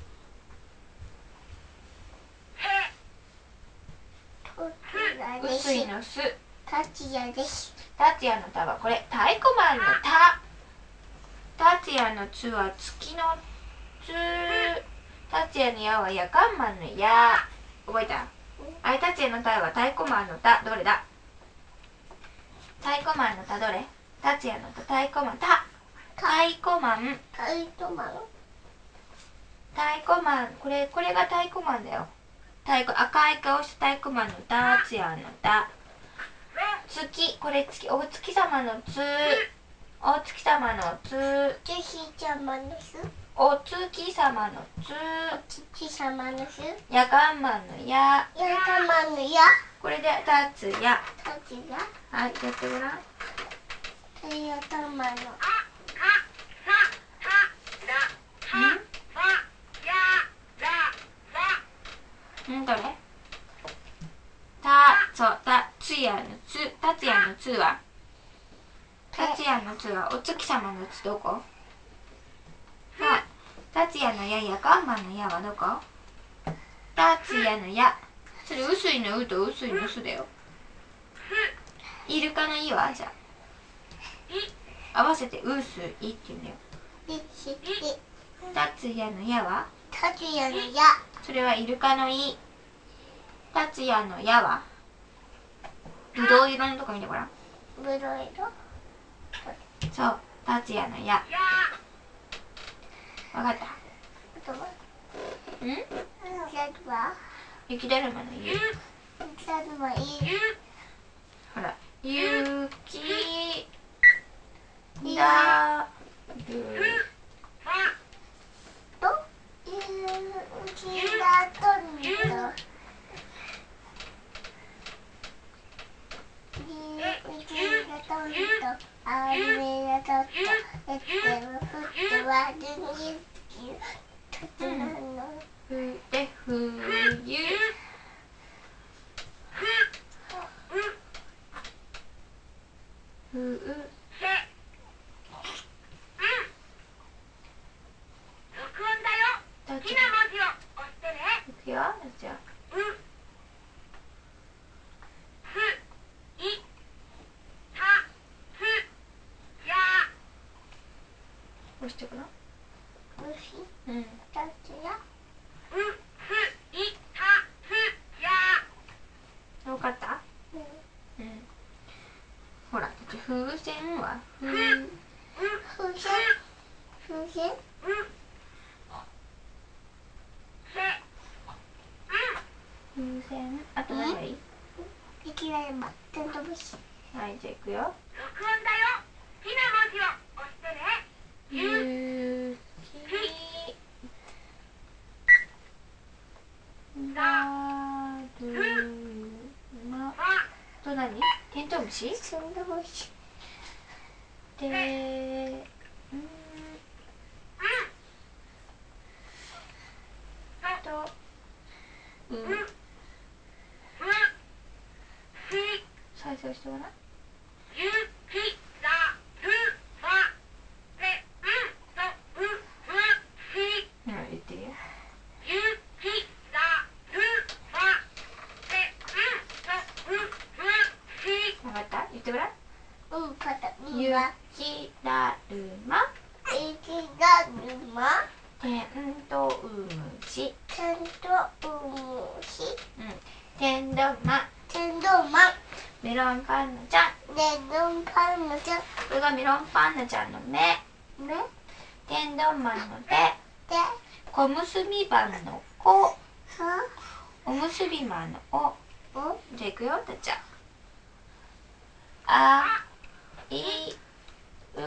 うすいのす。 達也です。 達也のたはこれ太鼓判のた。達也のつは月のつ。達也のやは夜間マンのや。覚えた？あれ達也のたは太鼓判のた。どれだ？太鼓判のたどれ？達也のた太鼓判た。太鼓判。太鼓判。これが太鼓判だよ。赤い顔した太鼓判の達也のた。月、これ月、お月様のつ。お月様のつ。お月様のつ。やかんまんのや。これでたつや。はい、やってごらん。 どれ？そう、達也のつはお月様のつどこ？達也のややかまのやはどこ？達也のや。それ薄いのうと薄いのすだよ。イルカのいはじゃあ合わせて薄いって言うんだよ。達也のやは？それはイルカのい。達也のやは？ぶどう色のとこ見てごらん。そう、達也のや。わかった？雪だるまのゆ。ほら、雪だで冬。いくよ、じゃあ。押してごらん。うん。わかった？うん。ほら、風船は風船。あと何がいい？雪だるま、テントウムシ。はい、じゃあいくよ。録音だよ。好きな文字を押してね。雪だるまと何？テントウムシ？テントウムシ。再生してごらん。言ってるよ。わかった？言ってごらん。雪だるま。テントウムシ。テンドマ。メロンパンナちゃん。これがメロンパンナちゃんの目。天丼マンの手。小結びバンの子。おむすびマンのお。じゃあいくよ、たっちゃん。あいう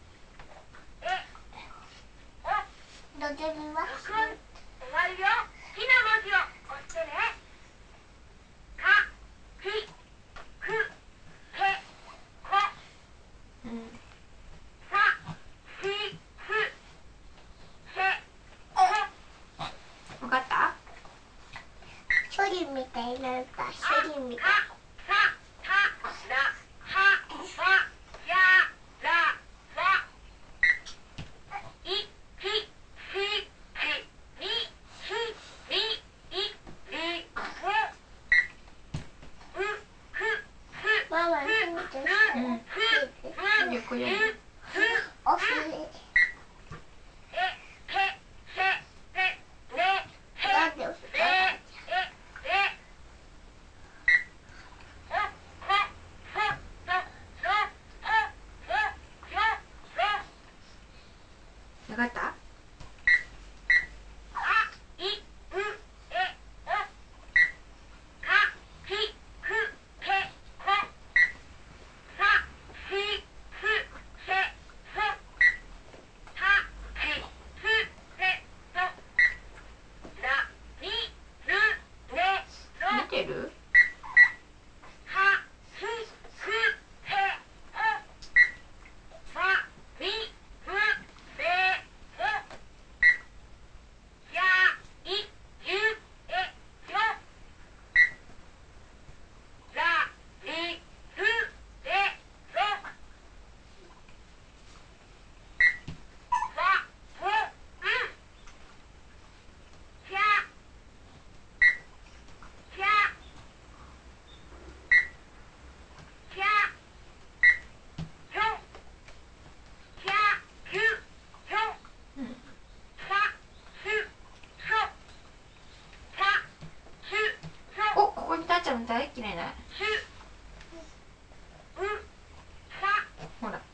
どでみます。終わるよ。好きな文字を押してね。か、き、く、け、こ。さ、し、す、せ、こ。わかった？処理みたいになった。処理みたい。わかった？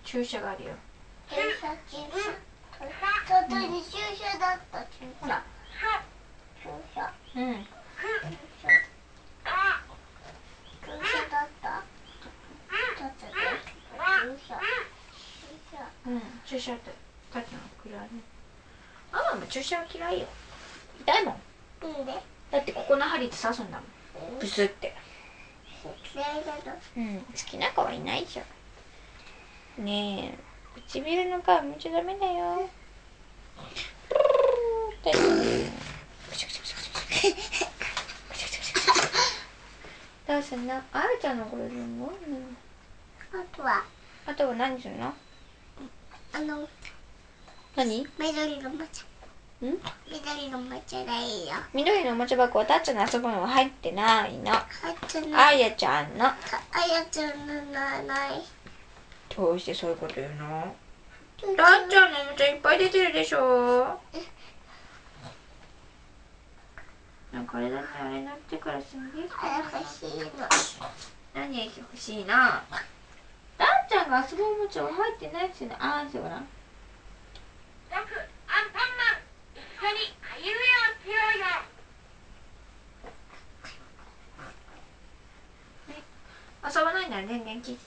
注射があるよ。 注射外に注射だった。 ほら注射。 うん。 注射だった。 うん、注射ってタッチの嫌いね。ママも注射は嫌いよ。痛いもん。 なんで？ だってここの針で刺すんだもん。ブスって。 嫌いだと。 うん、好きな子はいないじゃん。ねえ、唇の皮むいちゃダメだよ。どうすんの？あるちゃんのこれでも？あとは何するの？何？ 緑のおもちゃ。 ん？ 緑のおもちゃがいいよ。 緑のおもちゃ箱はタッチの遊ぶのは入ってないの。 あやちゃんの。 やちゃんのない。 どうしてそういうこと言うの？タッちゃんのおもちゃいっぱい出てるでしょ。なんかあれだね、あれなってからすんげえ欲しいの。 何欲しいな。タッちゃんが遊ぶおもちゃは入ってないですよね。あーんってごらん。 僕、アンパンマン、一緒にあいうえをつけようよ。 遊ばないなら電源切って。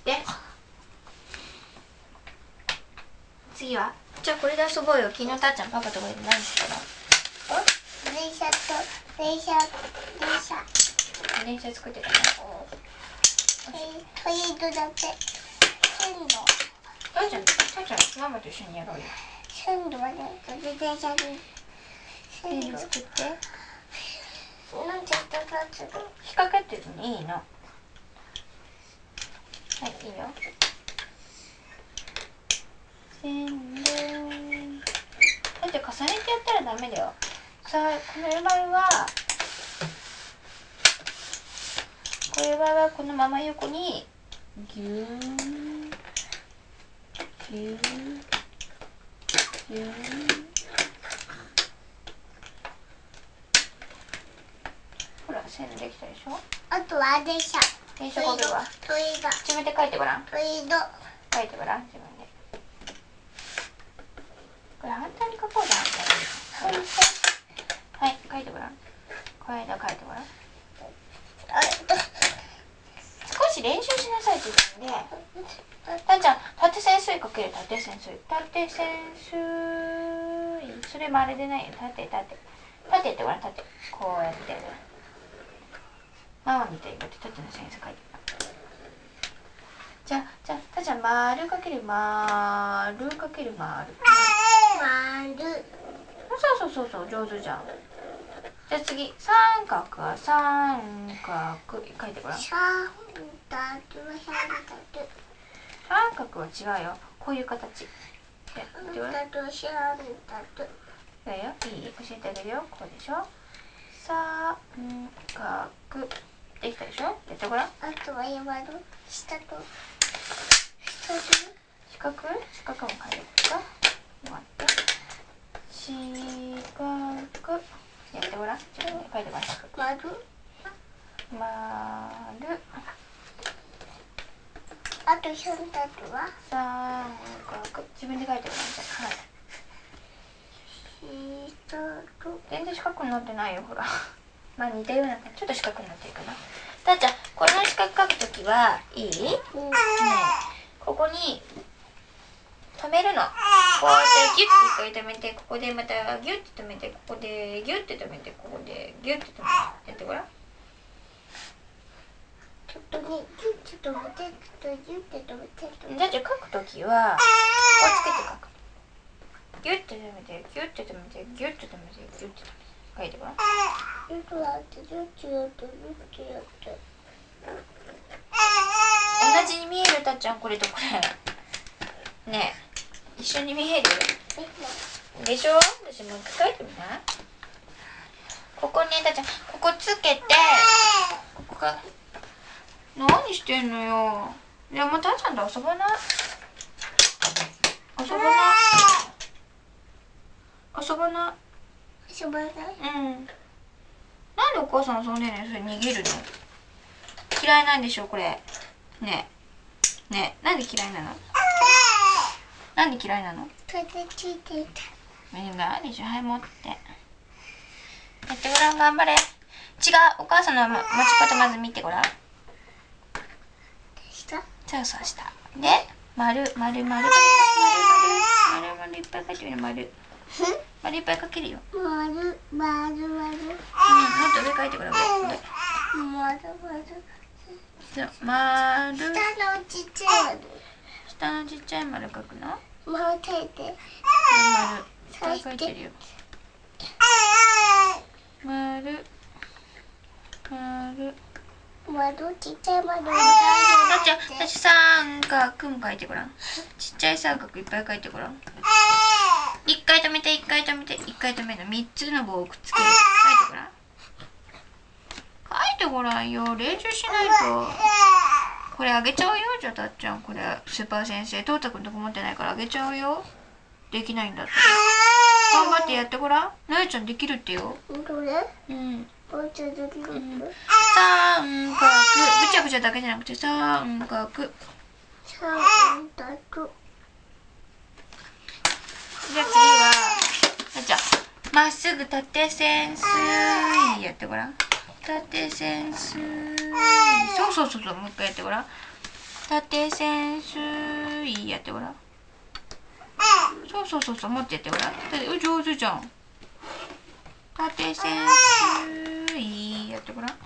次はじゃあこれで遊ぼうよ。昨日たっちゃんパパとこで何してたの？ 電車作ってたの？ トイレだって線路。 たっちゃんママと一緒にやろうよ。 線路はね、電車に線路作って。 なんて引っ掛けてるのいいの。はい、いいよ。線路だって重ねてやったらダメだよ。さあ、この場合はこのまま横にギューギューギュー。ほら、線路できたでしょ。 あとは電車書けるわ。自分で書いてごらん。書いてごらん、自分で。これ反対に書こうじゃん。はい、書いてごらん。これ間書いてごらん。少し練習しなさいって言うんで。たっちゃん、縦線水かける。縦線水。それ丸でないよ。縦ってごらん、縦。こうやって。ママみたいにこうやって縦の線書いてごらん。じゃあ、たっちゃん、丸かける丸。そう、上手じゃん。じゃあ次、三角は三角書いてごらん。 三角は違うよ。こういう形。だよ。いい？教えてあげるよ。こうでしょ。三角。できたでしょ。やってごらん。 あとは山の下と四角も書いてくか。待って。四角。やってごらん。自分で書いてごらん。丸。 あと三角は三角。自分で書いてごらん。はい。全然四角になってないよ、ほら。まあ似たような、ちょっと四角になってるかな。たっちゃん、この四角書くときはいい？ここに止めるの。こうやってギュッて一回止めて、ここでまたギュッて止めて、ここでギュッて止めて、ここでギュッて止めて。やってごらん。 ちょっとね、ギュッて止めて、ギュッて止めて。 じゃあ書くときはこうつけて書く。ギュッて止めて、ギュッて止めて、ギュッて止めて、ギュッて止めて。書いてごらん。 ギュッてやって、ギュッてやって、ギュッてやって。 同じに見える？たっちゃん、これとこれ。ねえ、一緒に見える？でしょ？私もう一回書いてみない？ここね、たっちゃん、ここつけて、ここが。何してんのよ。いや、もうたっちゃんと遊ばない。遊ばない。うん。なんでお母さん遊んでんのよ。それ逃げるの。嫌いなんでしょ、これ。ねえ。なんで嫌いなの？ なんで嫌いなの？ 風ついてた。 目がでしょ。はい、持って。やってごらん、頑張れ。違う、お母さんの持ち方まず見てごらん。そうそうした。で、丸いっぱい書いてみる。丸いっぱい書けるよ。 丸。 もっと上書いてごらん。上。そう、丸。 下のちっちゃい丸。 下のちっちゃい丸書くの？ 丸書いて。 丸。書いてるよ。丸。 ちっちゃい丸。 だって三角も書いてごらん。ちっちゃい三角いっぱい書いてごらん。一回止めて、一回止めて、一回止めるの。3つの棒をくっつける。書いてごらん。書いてごらんよ。練習しないと。これあげちゃうよ。じゃあたっちゃん、これスーパー先生トータくんとこ持ってないからあげちゃうよ。できないんだったら頑張ってやってごらん。なやちゃんできるってよ。 どれ？ うん。 三角。ぐちゃぐちゃだけじゃなくて三角。じゃあ次はじゃあまっすぐ縦線すいやってごらん。縦線すい。そうもう一回やってごらん。縦線すいやってごらん。そうもっとやってごらん。上手じゃん。縦線すいやってごらん。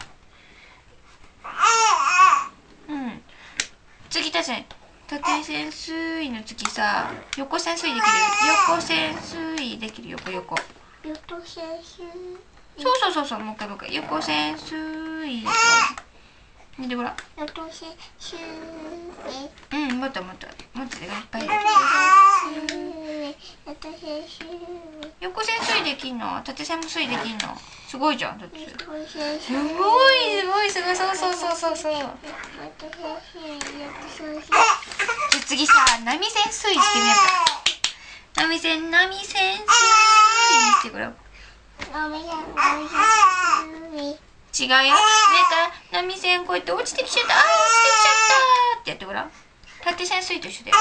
次縦線すいの次さ、横線すいできる？横線すいできる？横線すい。そうもう一回横線すいやって見てごらん。 横線すい。 もっとでいっぱいで横線すいできんの？縦線もすいできんの？すごいじゃん。だってすごい。そう。次さ、波線すいしてみようか。波線すいしてごらん。違うよ。上から波線こうやって落ちてきちゃったってやってごらん。縦線すいと一緒だよ。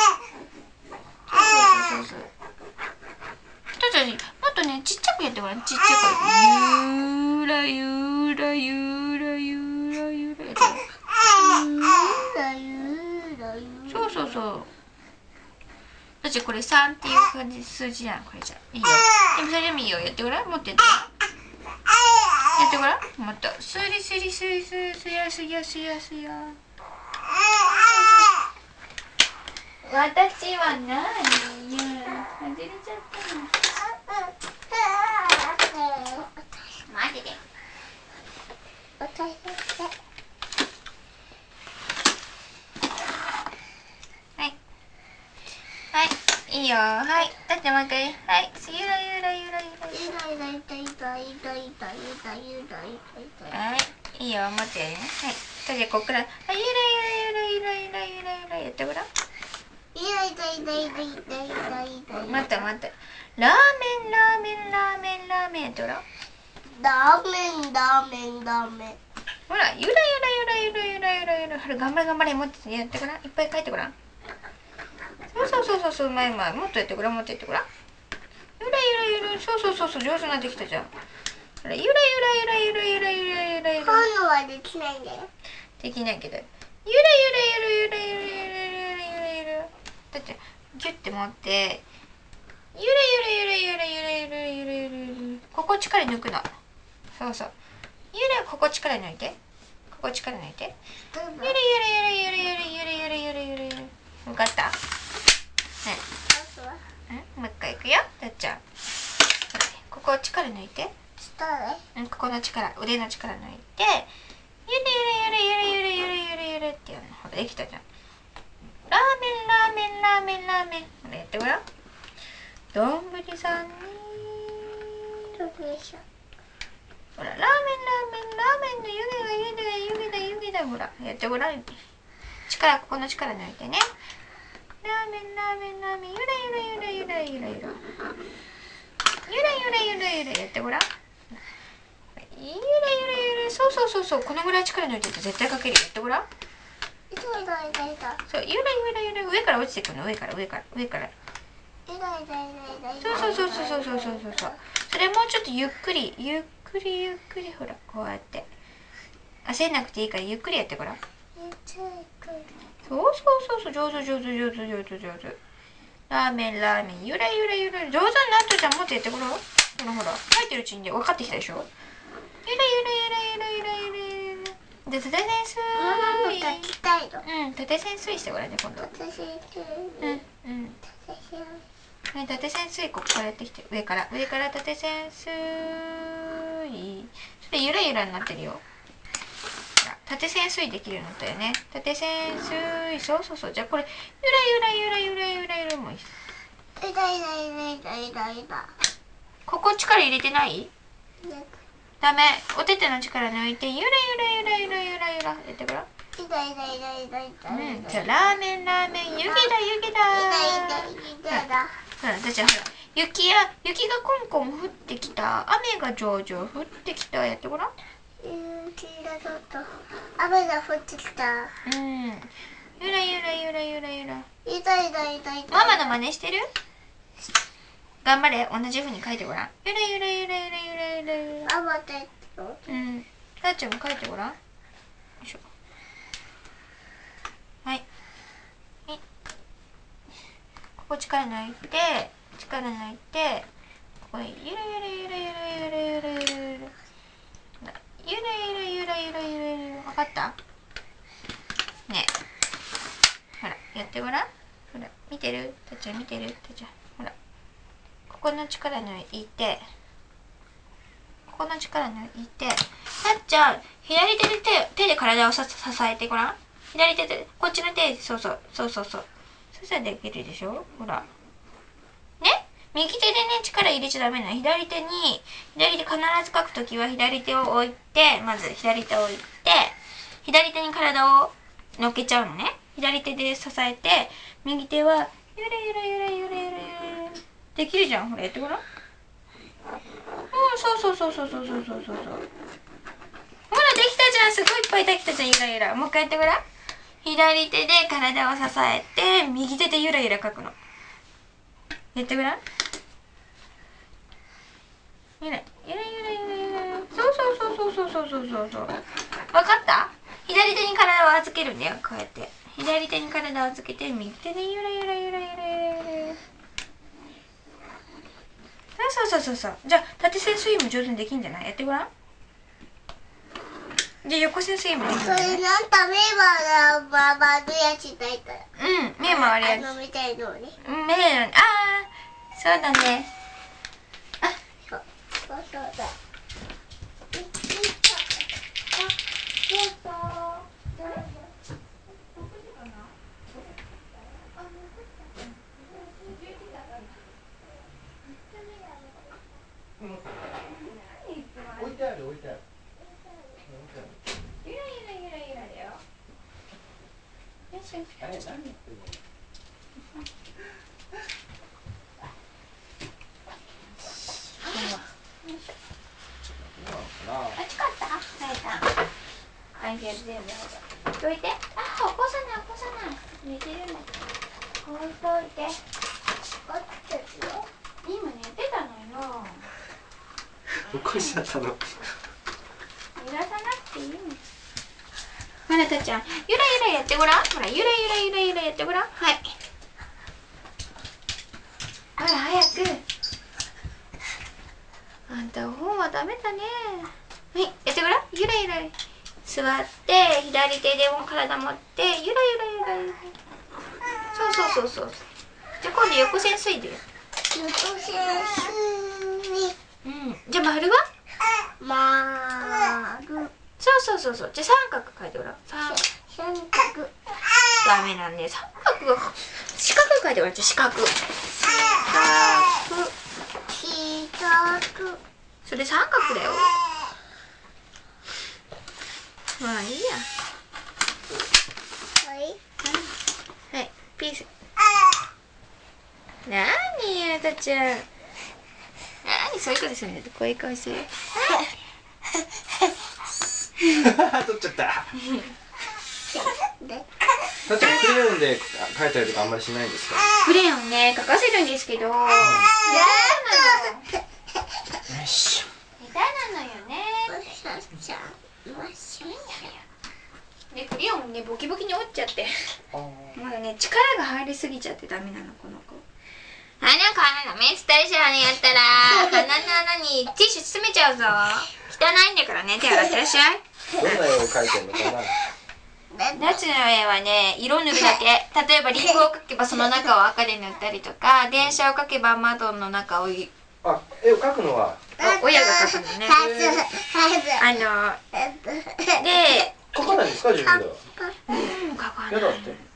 そう。もっとね、ちっちゃくやってごらん。ちっちゃく。ゆらやってごらん。そう。だってこれ3っていう感じ数字やん。これじゃいいよ。でもそれでもいいよ。やってごらん。もっとやってごらん。やってごらん。もっとすや。私は何よ。外れちゃったの。待ってて。はいいいよ。はいだってもう一回。はいゆら。はいいいよ。もっとやるね。はいじゃあこっからゆらやってごらん。待ってラーメンやってごらん。 ラーメンほらゆらほら頑張れもっとやってごらん。いっぱい書いてごらん。そううまいもっとやってごらん。ゆらそう上手になってきたじゃん。ほらゆら今度はできないんだよ。 できないけどゆらだってギュッて持ってゆらここ力抜くの。そうゆらここ力抜いてゆら分かった？もう一回いくよ。たっちゃんここ力抜いて。ここの力腕の力抜いてゆらってやるの。ほらできたじゃん。ラーメンほらやってごらん。どんぶりさんにほらラーメンの湯気だほらやってごらん。ここの力抜いてね。ラーメンゆらやってごらん。ゆらそうこのぐらい力抜いてて絶対かけるよ。やってごらん。そうゆら上から落ちてくの。上からそうそれもうちょっとゆっくりほらこうやって焦んなくていいからゆっくりやってごらん。そう上手。ラーメンゆらゆら上手になったじゃん。もっとやってごらん。ほら書いてるうちに分かってきたでしょ。ゆらで縦線すい縦線すいしてごらんね今度。縦線すいこうやってきて上から縦線すいそれゆらゆらになってるよ。縦線すいできるようになったよね。縦線すいそうじゃあこれゆらもいい。ここ力入れてない？ダメ。お手手の力抜いてゆらやってごらん。じゃあラーメン湯気だ私はほら雪がコンコン降ってきた。雨が上々降ってきた。やってごらん。 雨が降ってきた。 ゆらママの真似してる？頑張れ。同じ風に書いてごらん。ゆらたっちゃんも書いてごらん。よいしょ。はいここ力抜いてここゆら分かった？ねほらやってごらん。ほら見てる？たっちゃん見てる？たっちゃんほらここの力抜いてたっちゃん左手で手で体を支えてごらん。左手でこっちの手そうそしたらできるでしょ。ほらね右手でね力入れちゃダメなの。左手必ず書くときは左手を置いてまず左手を置いて左手に体を乗っけちゃうのね。左手で支えて右手はゆらできるじゃん。ほらやってごらん。そうほらできたじゃん。すごいいっぱいできたじゃん。ゆらもう一回やってごらん。左手で体を支えて右手でゆら書くの。やってごらん。ゆらそう分かった？左手に体を預けるんだよ。こうやって左手に体を預けて右手でゆらそうじゃあ縦線スイも上手にできんじゃない？やってごらん。じゃあ横線スイもできるんじゃない？ それなんか目回るやつだいたら目回るやつみたいのね。 そうだね。 そうだ。 置いてある。 ゆらだよ。よし。 あれ何やってんの？ 暑かった？はい全部どいて。起こさない寝てるの。置いといて。今寝てたのよ。 起こしちゃったの。 揺らさなくていいの。ほらたっちゃんゆらやってごらん。ほらゆらやってごらん。はいほら早く。あんた本はダメだね。はいやってごらん。ゆら座って左手で体持ってゆらそうじゃあ今度横線すいでよ。 横線すい。 じゃあ丸は？ 丸。 そうじゃあ三角書いてごらん。 三角。 ダメなんで三角が四角書いてごらん。じゃあ四角。それ三角だよ。まあいいや。はいピース。なにやたちゃん。なにそういうことするんだって。こういう顔してる。 取っちゃった。 だってクレヨンで描いたりとかあんまりしないんですか？ クレヨンね描かせるんですけど、下手なの。 よいしょ。 下手なのよね。でクレヨンねボキボキに折っちゃって、もうね力が入りすぎちゃってダメなのこの子。鼻から目伝いしらねやったら鼻の穴にティッシュ詰めちゃうぞ。汚いんだからね、手洗ってらっしゃい。 どんな絵を描いてるのかな。 ダチの絵はね、色塗るだけ。例えばリンゴを描けばその中を赤で塗ったりとか、電車を描けば窓の中をあ、絵を描くのは親が描くのね。で描かないんですか自分では？ 描かない。 やだって。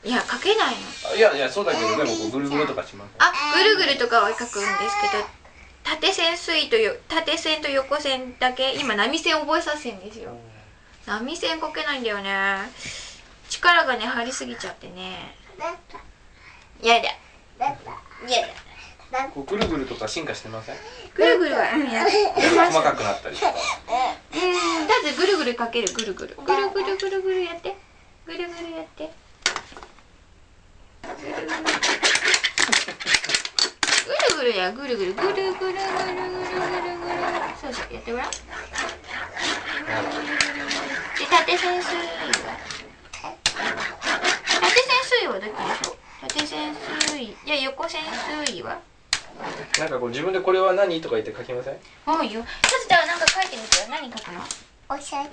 いや描けないの。 いやそうだけど、でもこうぐるぐるとかします。 あ、ぐるぐるとかは描くんですけど、縦線と横線だけ。今波線覚えさせるんですよ。波線描けないんだよね。力がね入りすぎちゃってね。やだ。 こうぐるぐるとか進化してません？ ぐるぐるはやってます。 細かくなったりとか。 だってぐるぐるかける。ぐるぐるやって。ぐるぐるやって。ぐるぐるやぐるぐる。そうそうやってごらん。で縦線水位はどっちでしょう？縦線水位。じゃあ横線水位は？ なんかこう自分でこれは何とか言って書きません？ 多いよ。ちょっとじゃあなんか書いてみてよ。何書くの？ おしゃれ。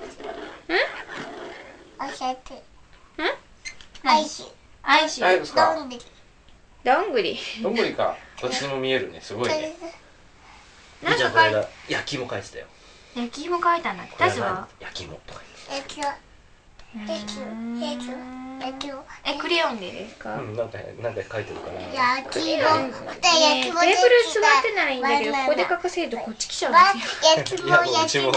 アイシ。 あれですか？ どんぐりか。どっちにも見えるね。すごいね。 なんかこれが焼き芋書いてたよ。 焼き芋書いたんだっけ？タスは？ 焼き芋とかクレヨンでですか？ なんか書いてるから。 焼き芋。 テーブル座ってならいいんだけど、ここで書かせるとこっち来ちゃうんですよ。 焼き芋。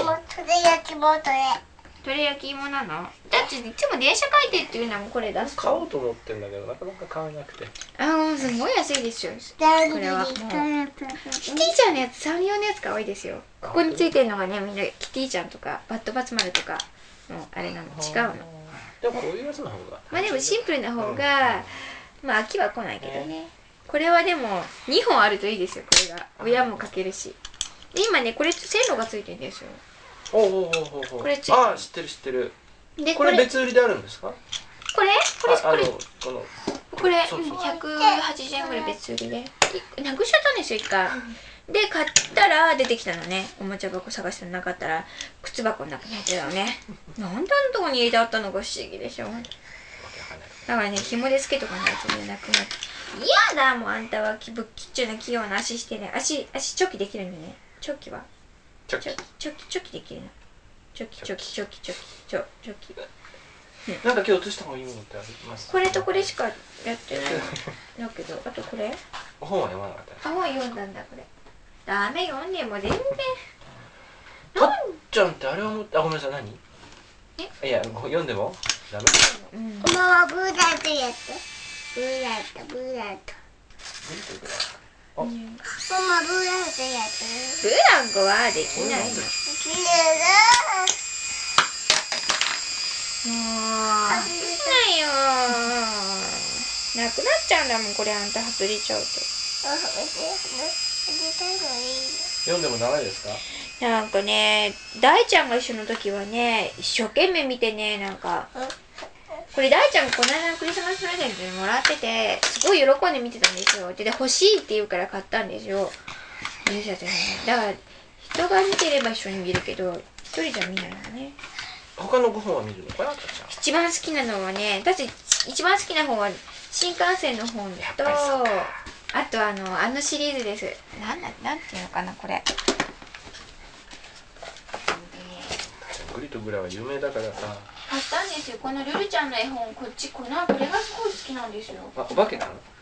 それ焼き芋なの？だっていつも電車書いてっていうのもこれ出す買おうと思ってんだけどなかなか買えなくて。 すごい安いですよ。これはもうキティちゃんのやつ、サンリオのやつが多いですよ。ここについてるのがね、みんなキティちゃんとかバットバツ丸とかのあれなの。違うの。 でもこういうやつの方が。 まあでもシンプルな方がまあ飽きは来ないけどね。これはでも2本あるといいですよ。これが親も描けるし。で今ねこれ線路がついてるんですよ。これついてる。 あ、知ってる。でこれ別売りであるんですか？これ 180円ぐらい別売りでなくしちゃったんですよ一回。で買ったら出てきたのね。おもちゃ箱探してなかったら靴箱の中に入ってたのね。なんであのとこに入れてあったのか不思議でしょ。だからね紐でつけとかないとねなくなって。嫌だもうあんたはきっちゅうな器用な足してね。足チョキできるんだね。チョキはチョキできるの。チョキ。 なんか今日写した方がいいものってあります？ これとこれしかやってないだけど、あとこれ？ 本は読まなかったです。 本読んだんだこれ。ダメ読んでも全然。 たっちゃんってあれを持って、ごめんなさい何？いや読んでもダメ？ 今はブーラートやって。ブーラート。ママブーラートやって。 ブランコはできないの。 きれいもうないよ。なくなっちゃうんだもんこれあんた外れちゃうと。 読んでもダメですか？ なんかね、大ちゃんが一緒の時はね、一生懸命見てね、なんかこれ大ちゃんがこの間のクリスマスプレゼントでもらってて、すごい喜んで見てたんですよ。で欲しいって言うから買ったんですよ。だから人が見てれば一緒に見るけど、一人じゃ見ないのね。 他の5本は見るのかな？ 一番好きなのはね、だって一番好きな本は新幹線の本と、あとあのシリーズです。なんていうのかなこれ。 グリとグラは有名だからさ。 買ったんですよ。このルルちゃんの絵本、これがすごい好きなんですよ。 お化けなの？